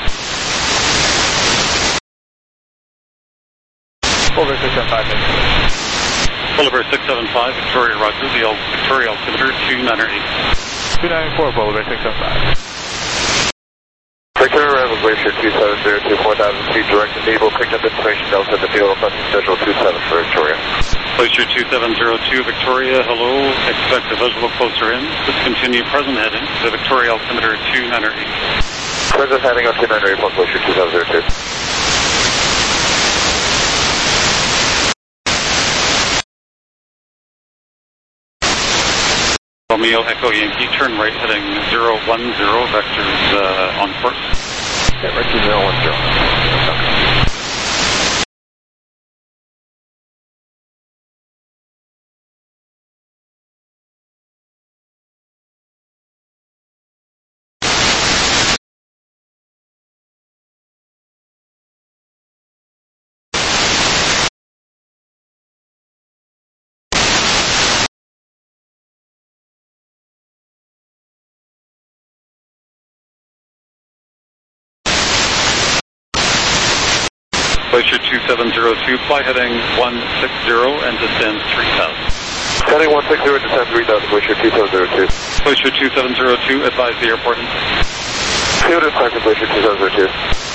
Polar Bear 675. Polar Bear 675, Victoria, roger. The Victoria altimeter 298. 294, Polar Bear 675. Victoria, arrival Glacier 2702, 4,000 feet, direct and Naval, picked up information, Delta, the field, requesting schedule 27 for Victoria. Glacier 2702, Victoria, hello. Expect a visual closer in. Discontinue present heading to Victoria altimeter 298. Present heading on 298 on Glacier 2702. Romeo Echo Yankee, turn right heading 010, vectors on course. Yeah, right to 010. Glacier 2702, fly heading 160 and descend 3,000. Heading 160, descend 3,000, Glacier 2702. Glacier 2702, advise the airport. Field is time for Glacier 2702.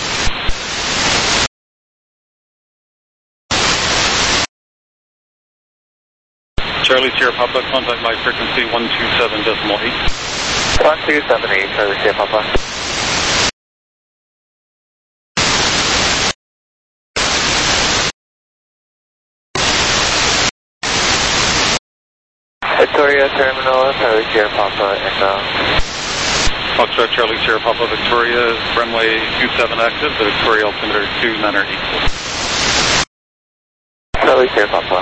Charlie Sierra Papa, contact my frequency 127.8. 1278, Charlie Sierra Papa. Victoria Terminal, Charlie Sierra Papa, inbound. Foxtrot Charlie Sierra Papa, Victoria, runway 27 active, the Victoria altimeter 298. Charlie Sierra Papa.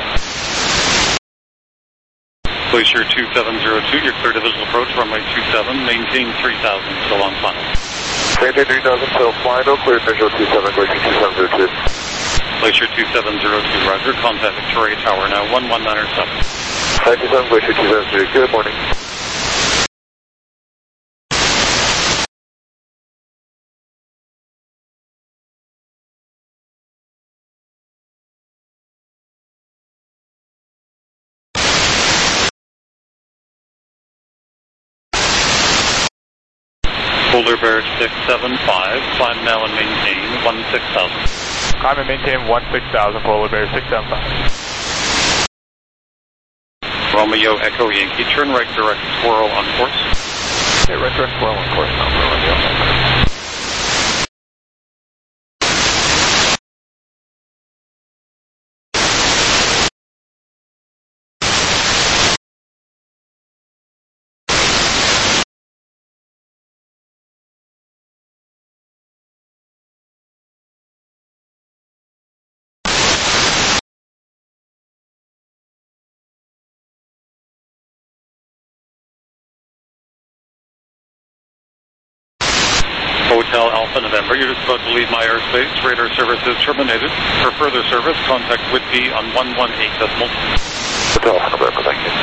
Glacier 2702, you're clear to visual approach, runway 27, maintain 3,000, still on final. Maintain 3,000, still final, clear visual 27, Glacier 2702. Glacier 2702, roger, contact Victoria Tower now, 11907. 97, Glacier 2702, good morning. Polar Bear 675, climb now and maintain 16,000. Climb and maintain 16,000, Polar Bear 675. Romeo Echo Yankee, turn right direct Squirrel on course. Okay, right direct Squirrel on course now, Romeo. Hotel Alpha November, you're just about to leave my airspace. Radar service is terminated. For further service, contact Whitby on 118.2. Hotel Alpha November, thank you.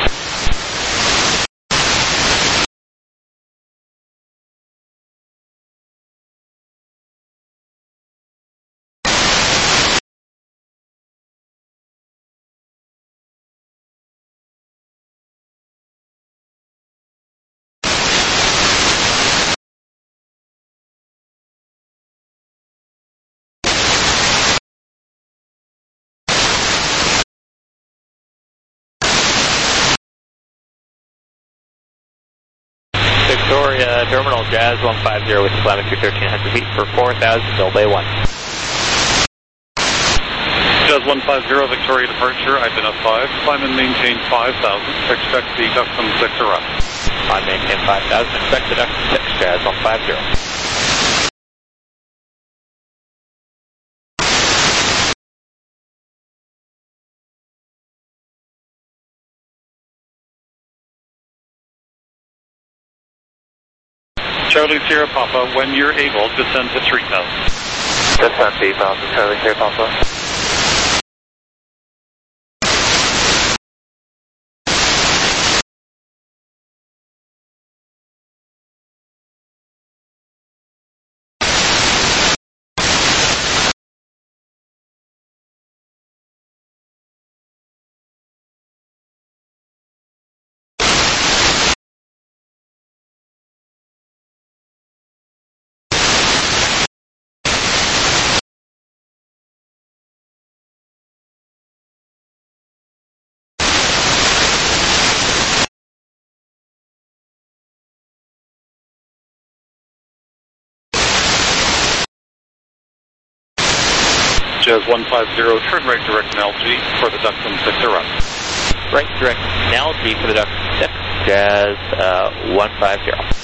Victoria Terminal Jazz 150 with telemetry 1300 feet for 4,000, Bill Bay 1. Jazz 150, Victoria departure, identified. Climb and maintain 5,000. Expect the Duxton 6 arrival. Climb maintain 5,000, expect the Duxton 6, Jazz 150. Charlie Sierra Papa, when you're able, descend to 3,000. Descend to 8,000, Charlie Sierra Papa. Jazz 150, turn right direct LG for the Duxton 6 around. Right direct LG for the Duxton 6, Jazz 150.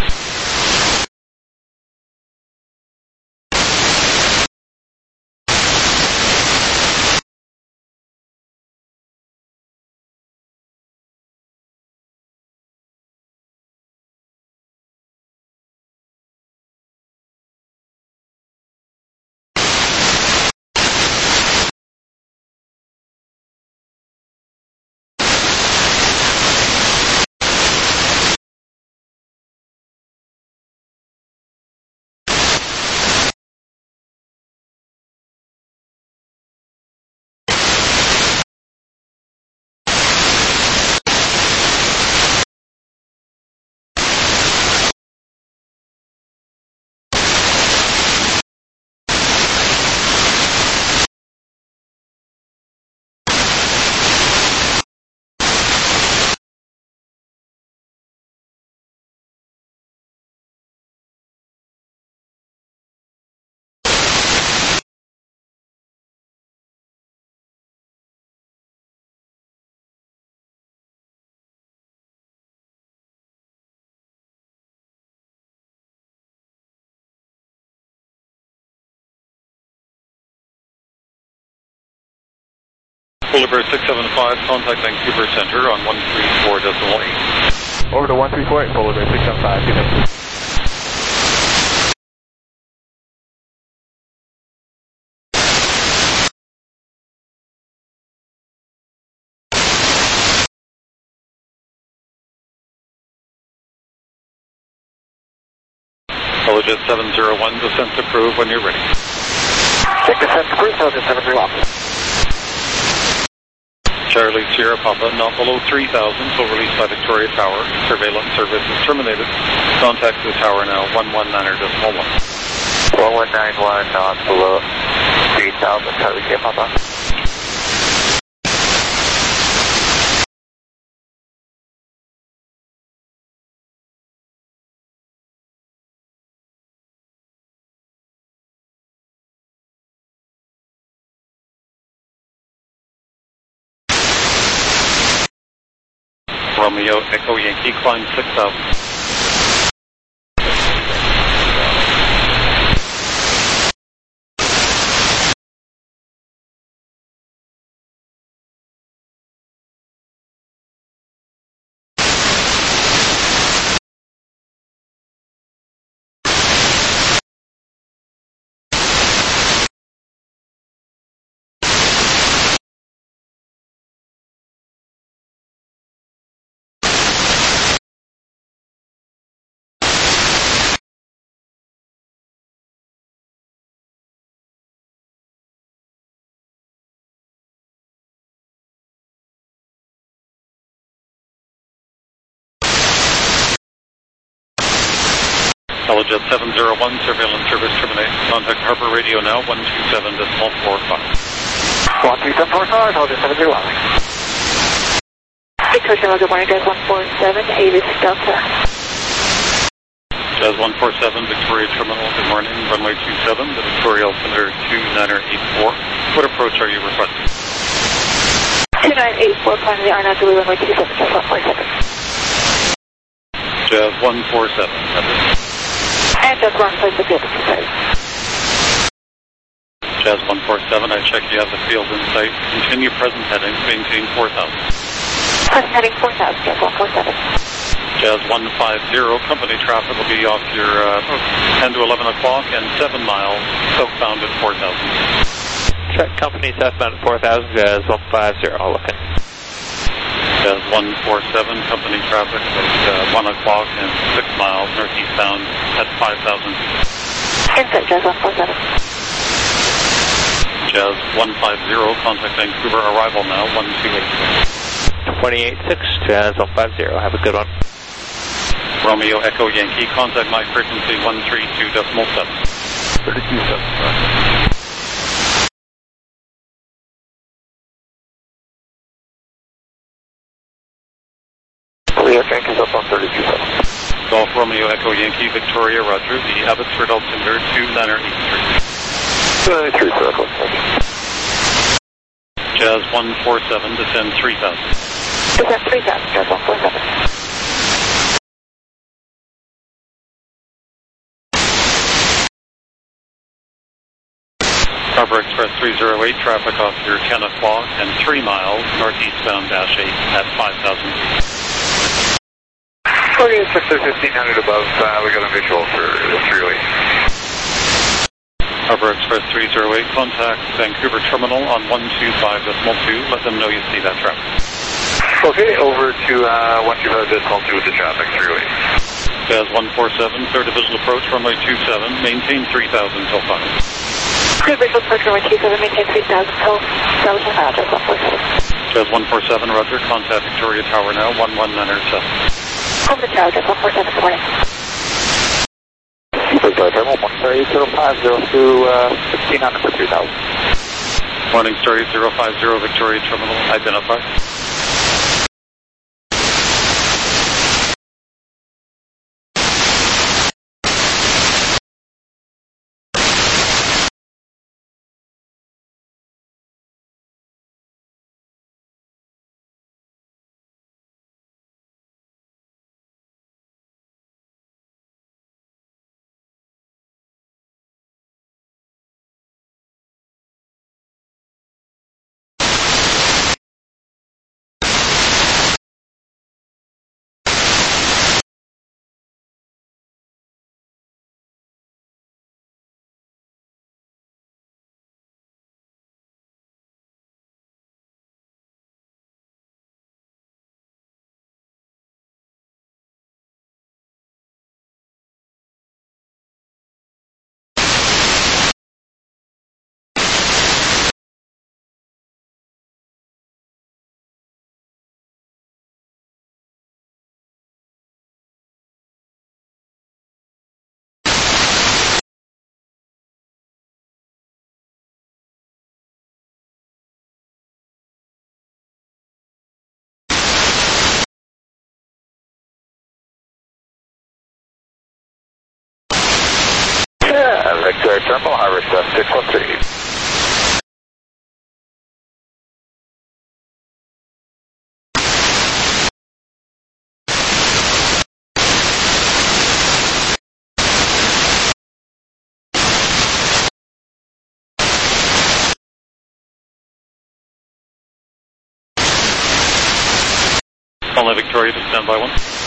Boulevard 675, contact Vancouver Center on 134.8. Over to 134, Boulevard 675, good night. Holojet 701, descent approved when you're ready. Take descent approved, Holojet 701. Charlie Sierra Papa, not below 3,000, so released by Victoria Tower. Surveillance service is terminated. Contact the tower now, 119.1. 1191, not below 3,000, Charlie Sierra Papa. Romeo Echo Yankee, climb 6,000. Holojet 701, surveillance service terminated. Contact Harbor Radio now, 127.45. 127.45, Holojet 701. Victoria, good morning, Jazz 147, Avis Delta. Jazz 147, Victoria Terminal, good morning, runway 27, the Victoria Altimeter 2984. What approach are you requesting? 2984, planning the R0 to runway 27, Jazz 147. Jazz 147, that's it. And Jazz 147, good, sorry. Jazz 147, I check you have the field in sight. Continue present heading, maintain 4,000. Present heading 4,000, Jazz 147. Jazz 150, company traffic will be off your 10 to 11 o'clock and 7 miles southbound at 4,000. Check company southbound at 4,000, Jazz 150, looking. Jazz 147, company traffic at 1 o'clock and 6 miles northeastbound at 5,000. Insert Jazz 147. Jazz 150, contact Vancouver, arrival now, 128. 28.6, Jazz 150, have a good one. Romeo Echo Yankee, contact my frequency 132.7. 32.7. Clear, Yankees up on 32.7. Golf Romeo Echo Yankee, Victoria, Roger, the Abbotsford altimeter 2983. 23 circle. Jazz 147, descend 3,000. Descend 3,000, Jazz 147. Harbor Express 308, traffic off your 10 o'clock and 3 miles northeastbound dash 8 at 5,000. Okay, 1500 above, we got a visual for 308. Harbor Express 308, contact Vancouver Terminal on 125.2, let them know you see that traffic. Okay, over to 125.2 with the traffic, 308. Jazz 147, 3rd Division approach, runway 27, maintain 3,000 till 5. Clear visual approach runway 27, maintain 3,000 till 7 miles, Jazz 147. Jazz 147, Roger, contact Victoria Tower now, 11907. Over the tower, Jazz 147, good morning. Victoria Terminal 13050 to 1600 for 3,000. Morning, Story 050, Victoria Terminal, identified. Victoria Terminal, Harbor Express 613. Only Victoria to stand by 1.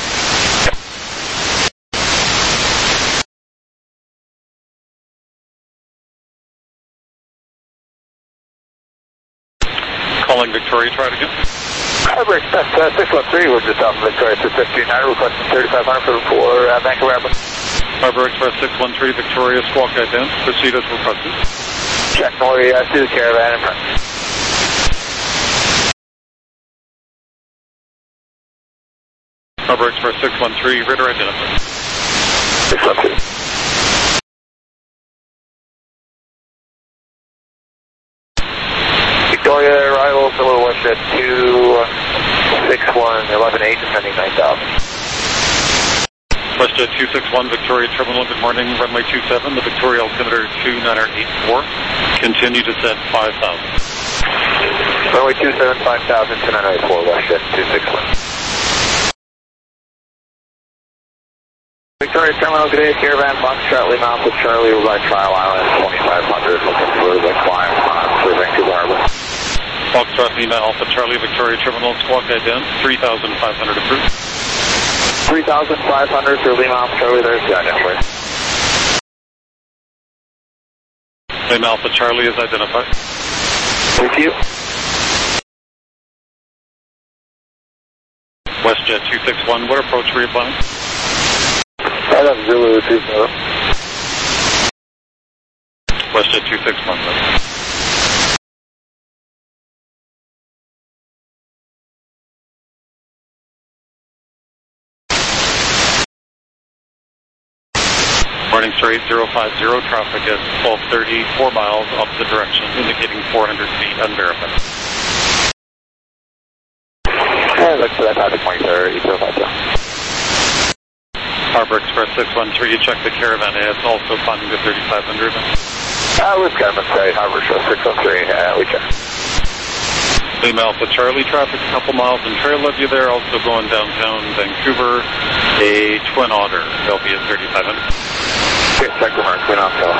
Calling Victoria, try it again. Harbor Express 613, we're just off of Victoria 1500, requesting 3,500 for Vancouver Airport. Harbor Express 613, Victoria, squawk ident, proceed as requested. Check, we see the caravan in front. Harbor Express 613, radar identified. 613. Victoria arrival, Silhouette West at 261-11-8, descending 9,000. WestJet 261, Victoria Terminal, good morning, runway 27, the Victoria altimeter 2984, continue to set 5,000. Runway 27, 5,000, 2984, WestJet 261. Victoria Terminal, good day, Caravan, Foxtrot, Lima Alpha Charlie, we're by Trial Island, 2,500, looking for the climb for Vancouver Harbor. Foxtrot, Lima Alpha Charlie, Victoria Terminal, squawk ident, 3,500 approved. 3,500 for Lima Alpha Charlie, there's Skynet for you. Lima Alpha Charlie is identified. Thank you. WestJet 261, what approach were you planning? Right up Zulu 20. WestJet 261, then. Morning Star 8050, traffic at 1230, 4 miles opposite direction, indicating 400 feet, unverified. Look for that traffic, Morning Star 8050. Harbor Express 613, you check the Caravan A, it's also climbing to 3500. We've got him inside Harbor Express 613, we check. Lima Alpha Charlie, traffic a couple miles in trail of you there, also going downtown Vancouver, a Twin Otter, they'll be at 3500. Okay, check the mark, Twin Otter.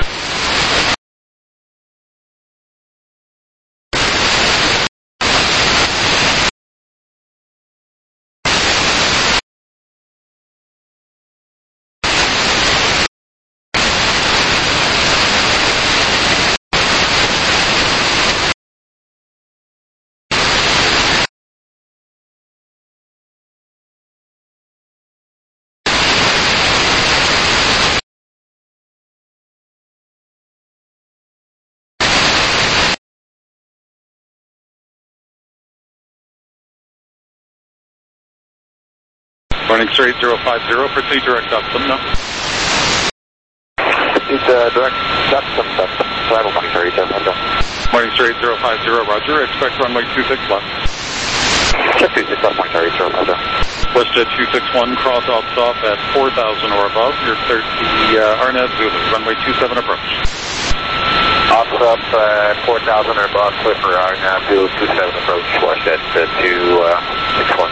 Morning Star 8050, proceed direct up some now. Proceed direct Dutton, Travel Morning Star 8050. Morning Star 8050, roger, expect runway 26 left. Check 26 left, Morning Star 8050. WestJet 261, cross off stop at 4,000 or above, you're 30, Arnett Zulu, runway 27 approach. Off up 4,000 or above, clear for Arnett Zulu 27 approach, WestJet 261.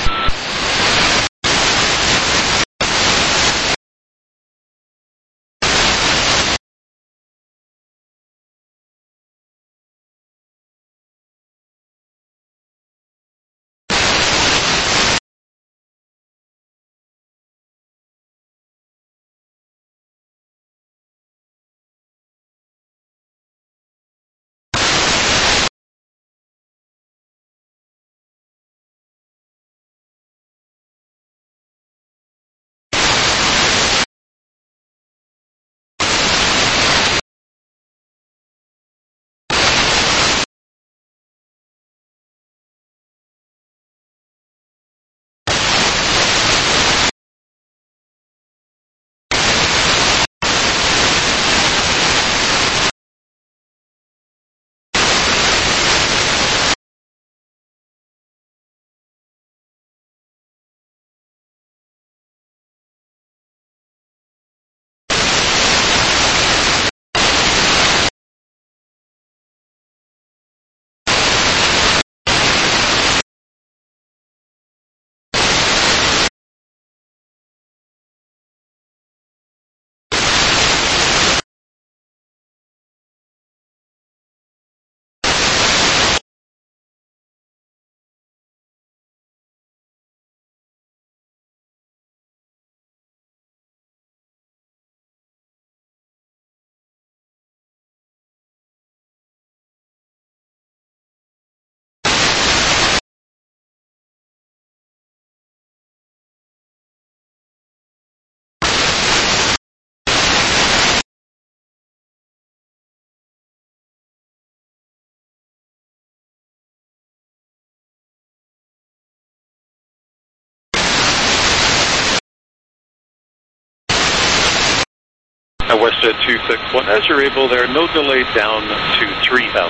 At WestJet 261, as you're able there, no delay down to 3,000.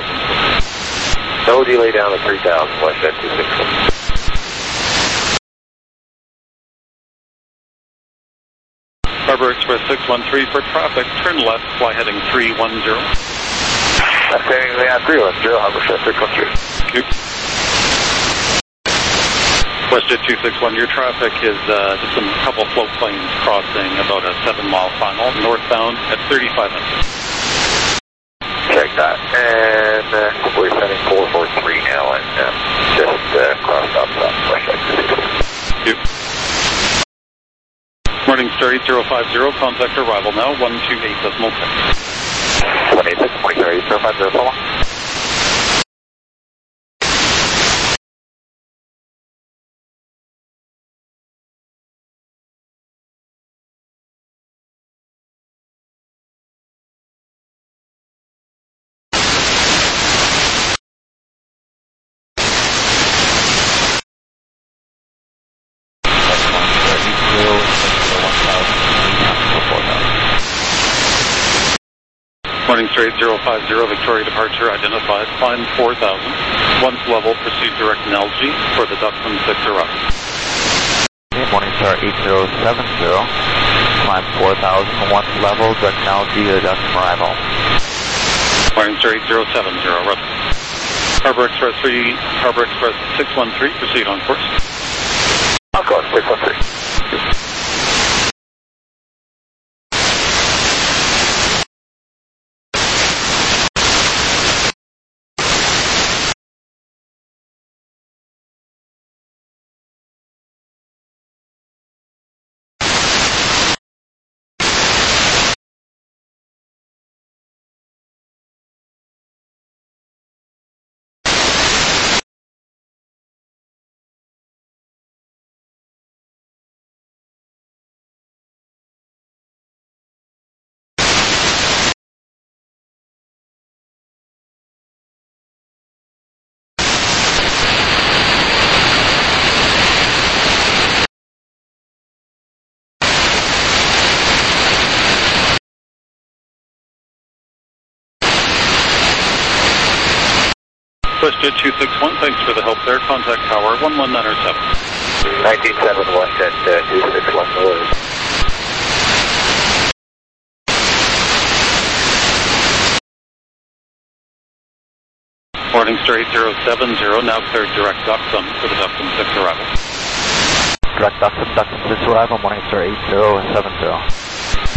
No delay down to 3,000, WestJet 261. Harbor Express 613 for traffic, turn left, fly heading 310. Heading 310, Harbor Express 613. Thank you. WestJet 261, your traffic is just a couple float planes crossing about a 7-mile final, northbound at 3,500. Check that. And we're sending 443 now and just crossed up WestJet 261. Thank you. Star 8050, contact arrival now, 128.6. 186, Morning Star 8050, follow. Morning Star 8050, Victoria departure identified, climb 4000. Once level, proceed direct in LG for the Duxton 6 arrival. Okay, Morning Star 8070, climb 4000, once level, direct in LG to the Duxton arrival. Morning Star 8070, roger. Harbor Express 613, proceed on course. On course, 613. WestJet 261, thanks for the help there. Contact tower 11907. 197 WestJet 261, no worries. Morning Star 8070, now cleared direct Duxton for the Duxton 6 arrival. Direct Duxton 6 arrival, Morning Star 8070.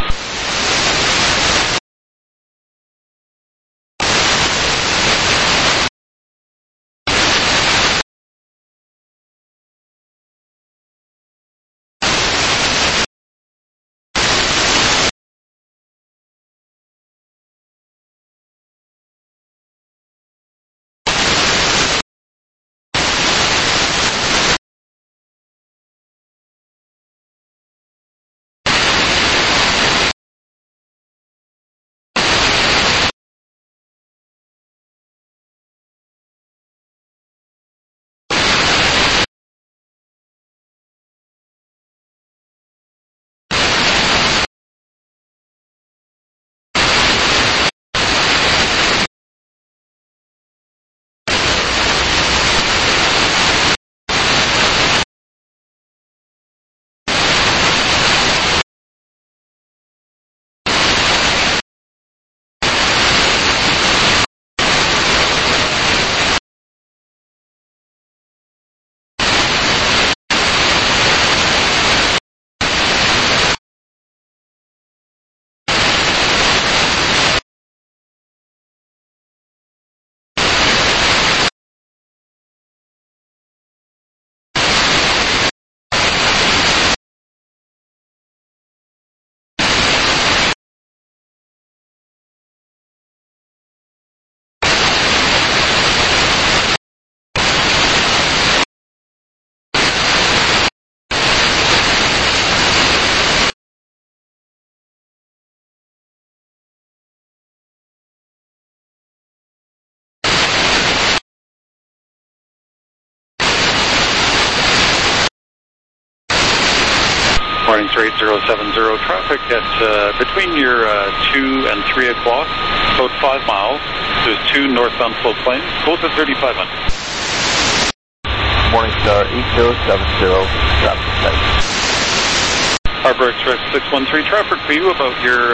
Morning Star 8070, traffic at between your 2 and 3 o'clock, about 5 miles. There's 2 northbound float planes, both at 3500. Morning Star 8070, traffic steady. Harbor Express 613, traffic for you about your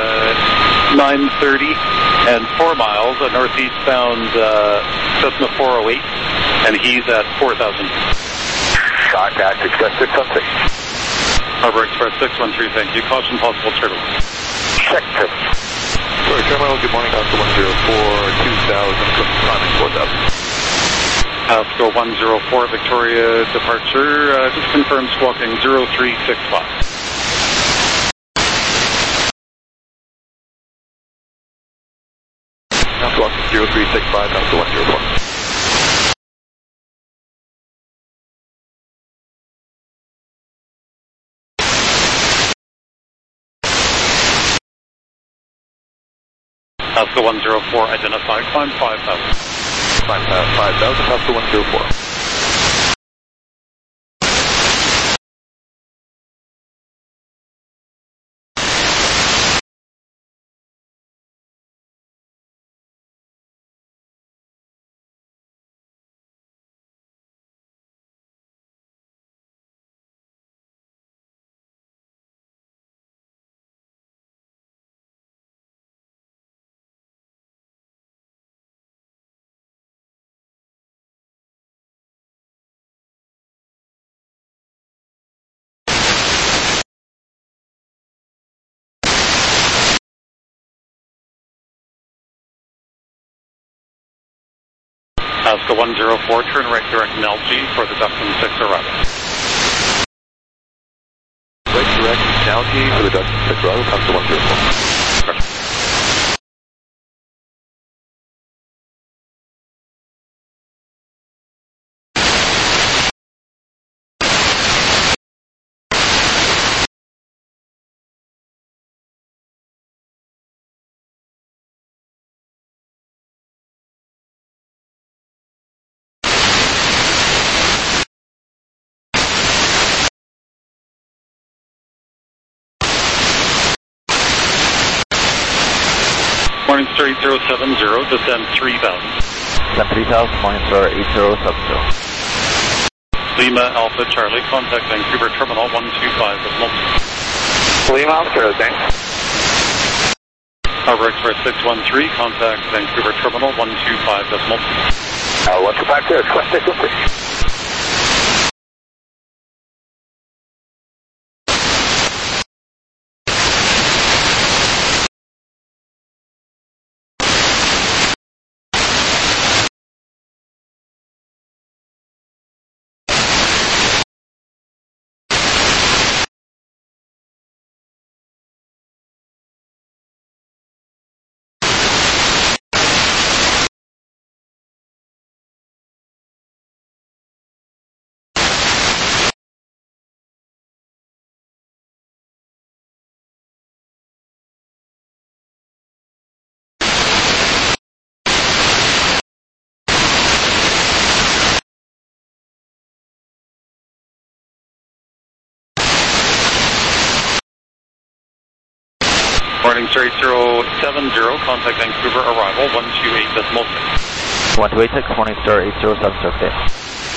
930 and 4 miles, a northeast bound Cessna 408, and he's at 4,000. Contact Express 613. Harbor Express 613, thank you. Caution possible turbulence. Check. Sorry, Terminal, good morning. Oscar 104, 2000, climbing 4000. Oscar 104, Victoria departure, just confirm squawking 0365. 5, Oscar 104. Oscar 104, identified, climb 5,000. Climb 5,000, Oscar 104. Oscar 104, turn right direct in LG for the Dublin 6 arrival. Right direct LG for the Dublin 6 arrival, Oscar 104. Morningstar 8070, descend 3,000. Descend 3,000, Morningstar 8070. Lima Alpha Charlie, contact Vancouver Terminal 125 Lima Alpha, thanks. Harbor Express 613, contact Vancouver Terminal 125 125 clear, Express 613. Morningstar 8070, contact Vancouver arrival 128.6. 1286, Morningstar 8070.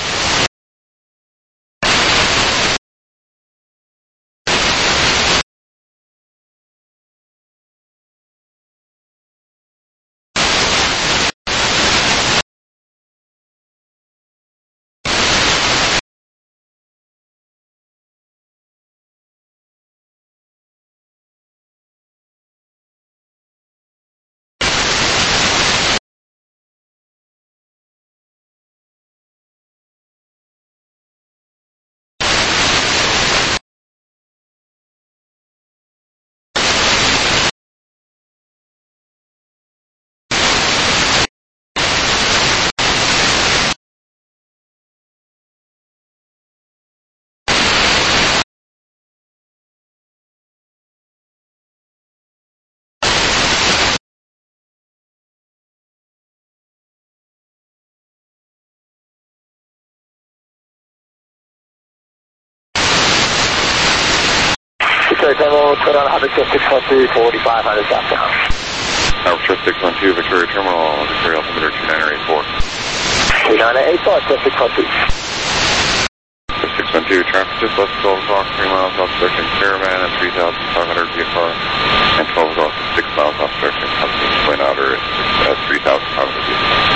Terminal, put on 106.3, 4500 southbound. Alpha 612, Victoria Terminal, Victoria altimeter 29884. 29884, Express 612. 612, traffic just left 12 o'clock, 3 miles off searching Caravan at 3,500 VFR, and 12 o'clock, 6 miles off searching Hudson Twin Outer at 3,500 VFR.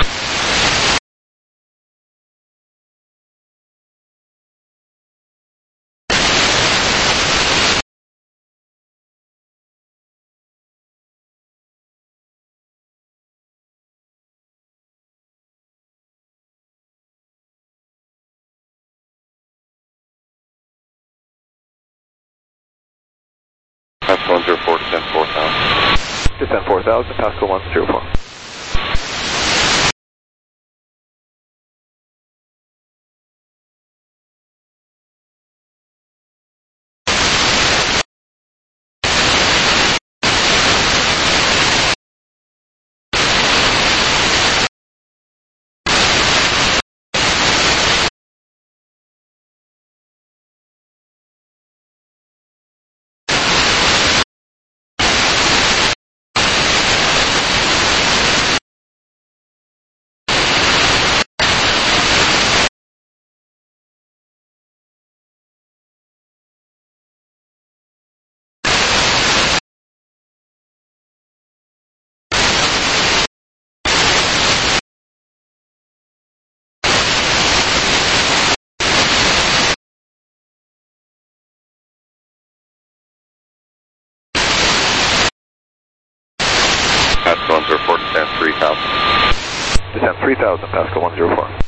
Pascal 104, descend 4,000. Descend 4,000, Pascal 104. 3000, Pascal 104.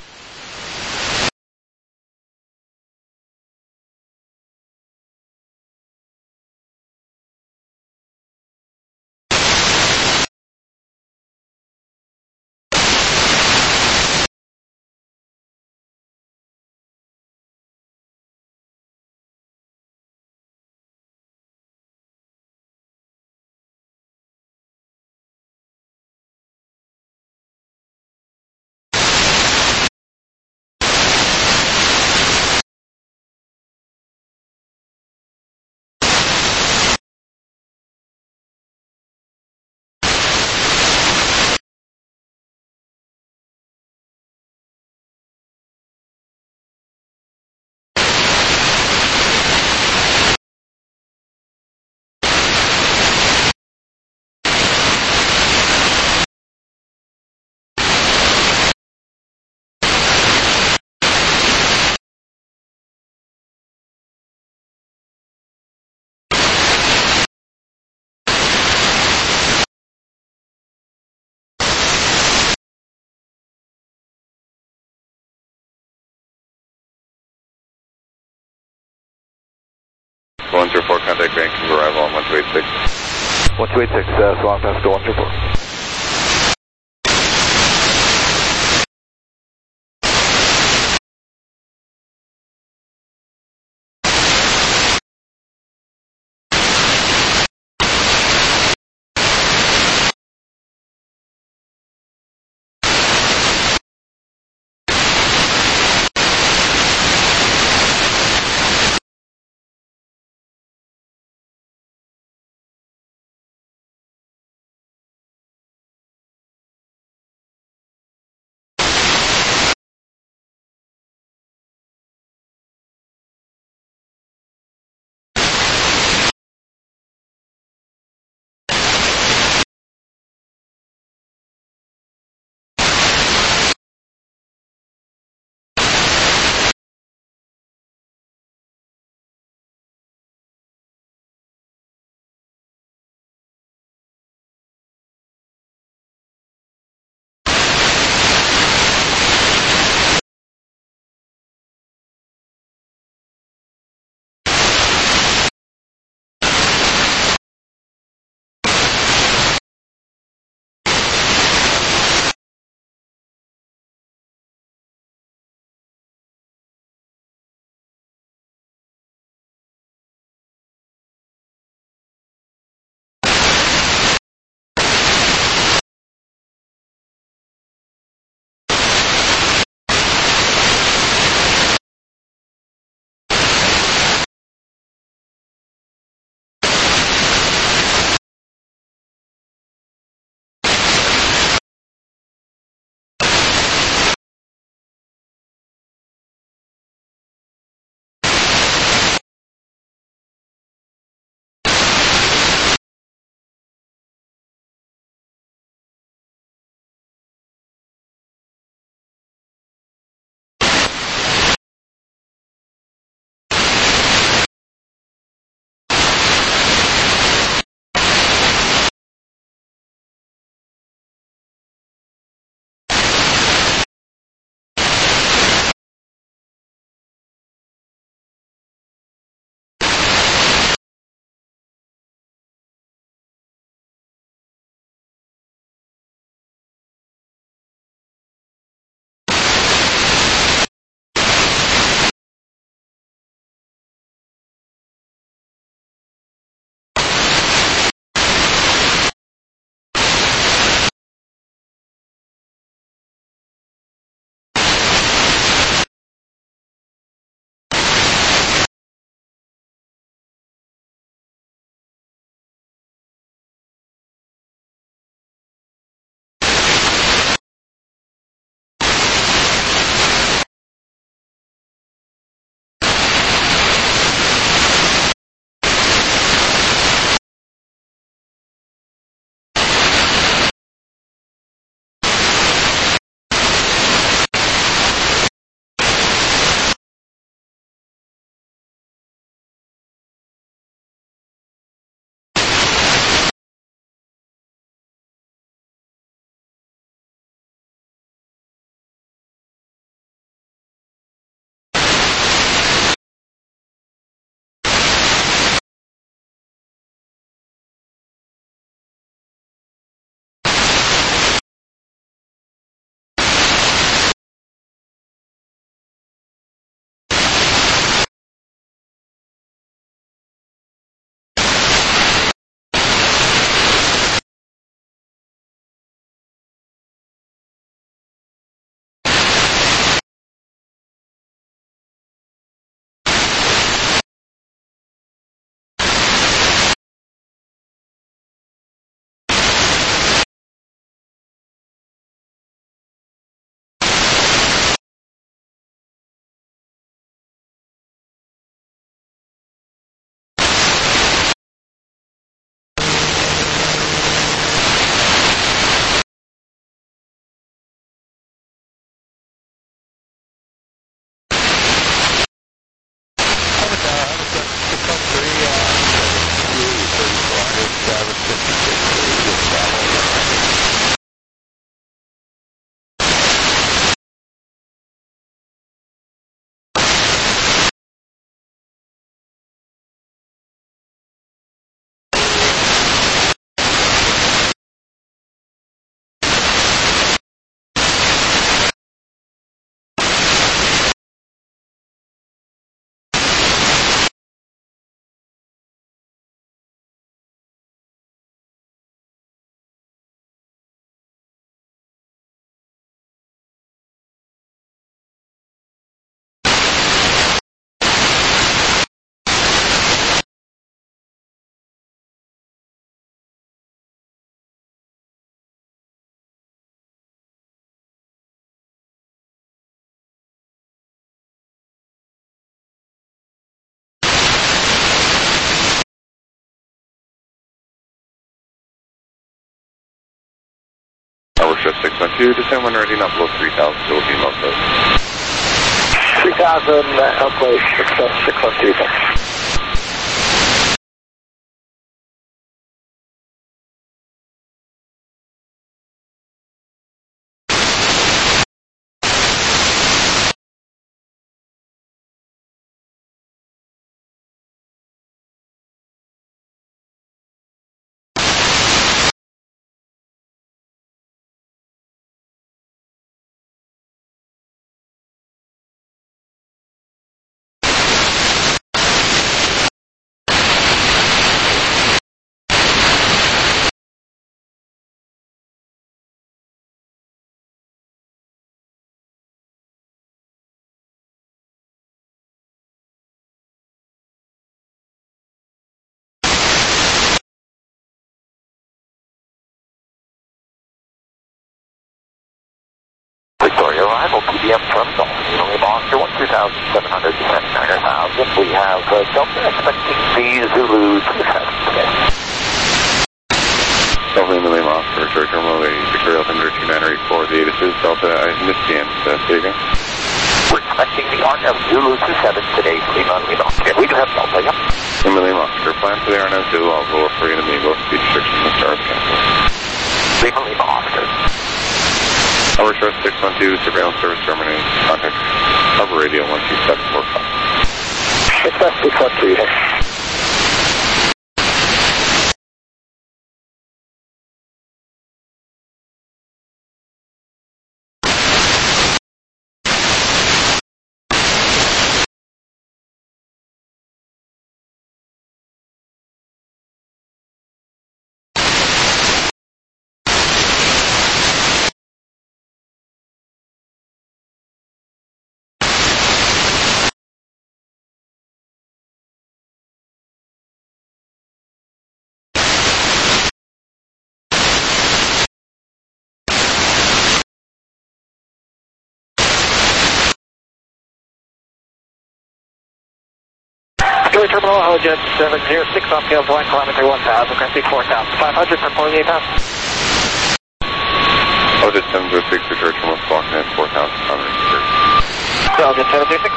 One through four, contact Vancouver arrival on 1286. 1286, Swan Pascal 104. Trust 612, descend when ready, not below 3,000, so we'll be most of 3,000, outplace, Trust 612, thanks. Victoria arrival, PDM from Dalton, Lima Oscar 12700, descent 9,000. We have Delta expecting the Zulu 27 today. Delta Lima Oscar, Victoria Terminal, Victoria Altimeter 2984, the ATIS is Delta, I missed the end, say again. We're expecting the RNAV Zulu 27 today, Lima Oscar. We do have Delta, yep. Lima Oscar, plan for the RNAV Zulu, I'll lower for you in Amigo, speed restriction, the stars cancel. Lima Oscar. Harbor Trust 612, surveillance service terminated. Contact Harbor Radio 12745. It's best 612, thanks. Terminal, Jet 706, off tail flight, kilometer 1,000, cresting 4,500 for 48,000. Jet 706, Victoria Terminal, walking in 4,500. Jet 706.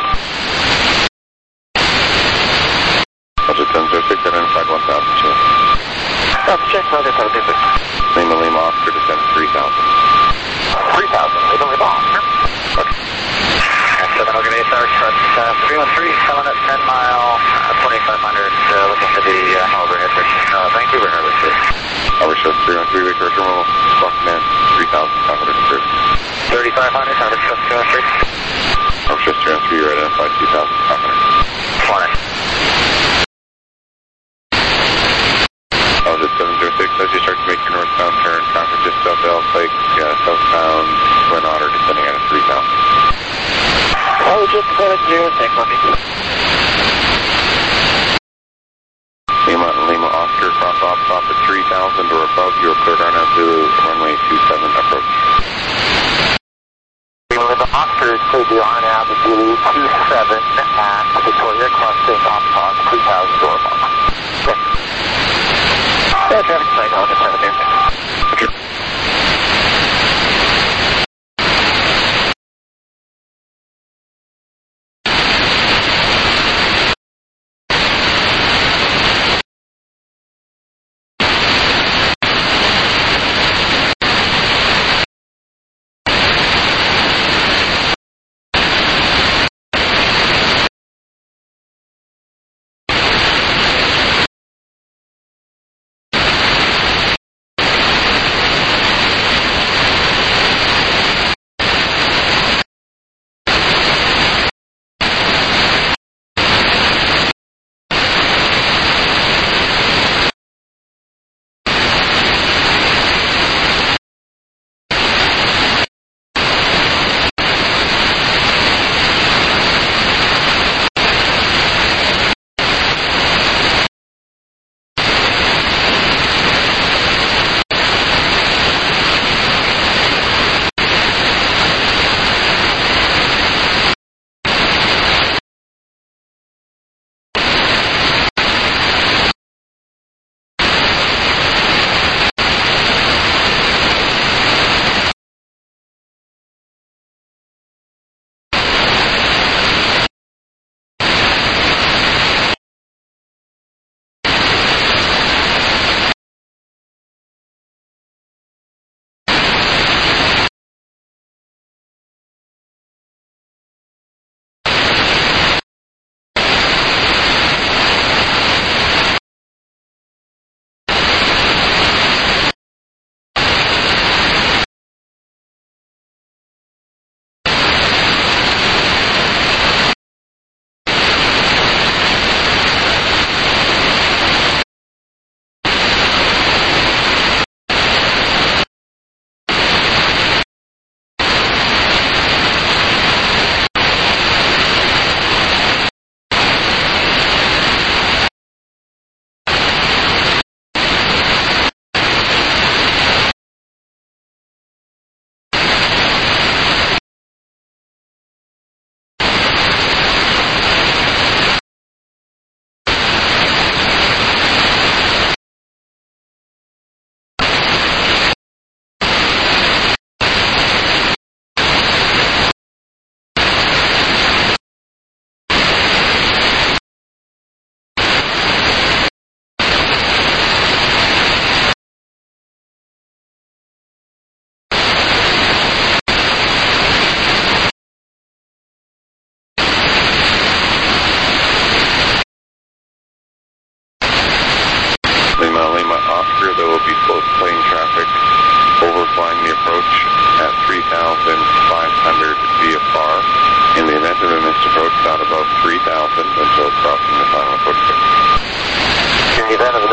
Jet 706, identified 1,000, sure. Check, Jet 706. Lima Oscar, descend 3,000. 3,000, Lima Oscar. Okay. 7 Ogan ASR, Trust 313, coming at 10 mile, 2,500, looking for the Harbor Trust, Vancouver Harbor Trust. Harbor Trust 313, Victoria Terminal, walking in 3,500. 3,500, Harbor Trust 313. Harbor Trust 313, you're identified 2,500. 20. Jet 706, as you start to make your northbound turn, traffic just south of Elk Lake, southbound Twin Otter, descending at 3,000. Jet 706, copy. Lima Oscar, cross off at 3,000 or above, you're cleared on out to runway 27 approach. Lima Oscar is cleared to RNAV Zulu 27 at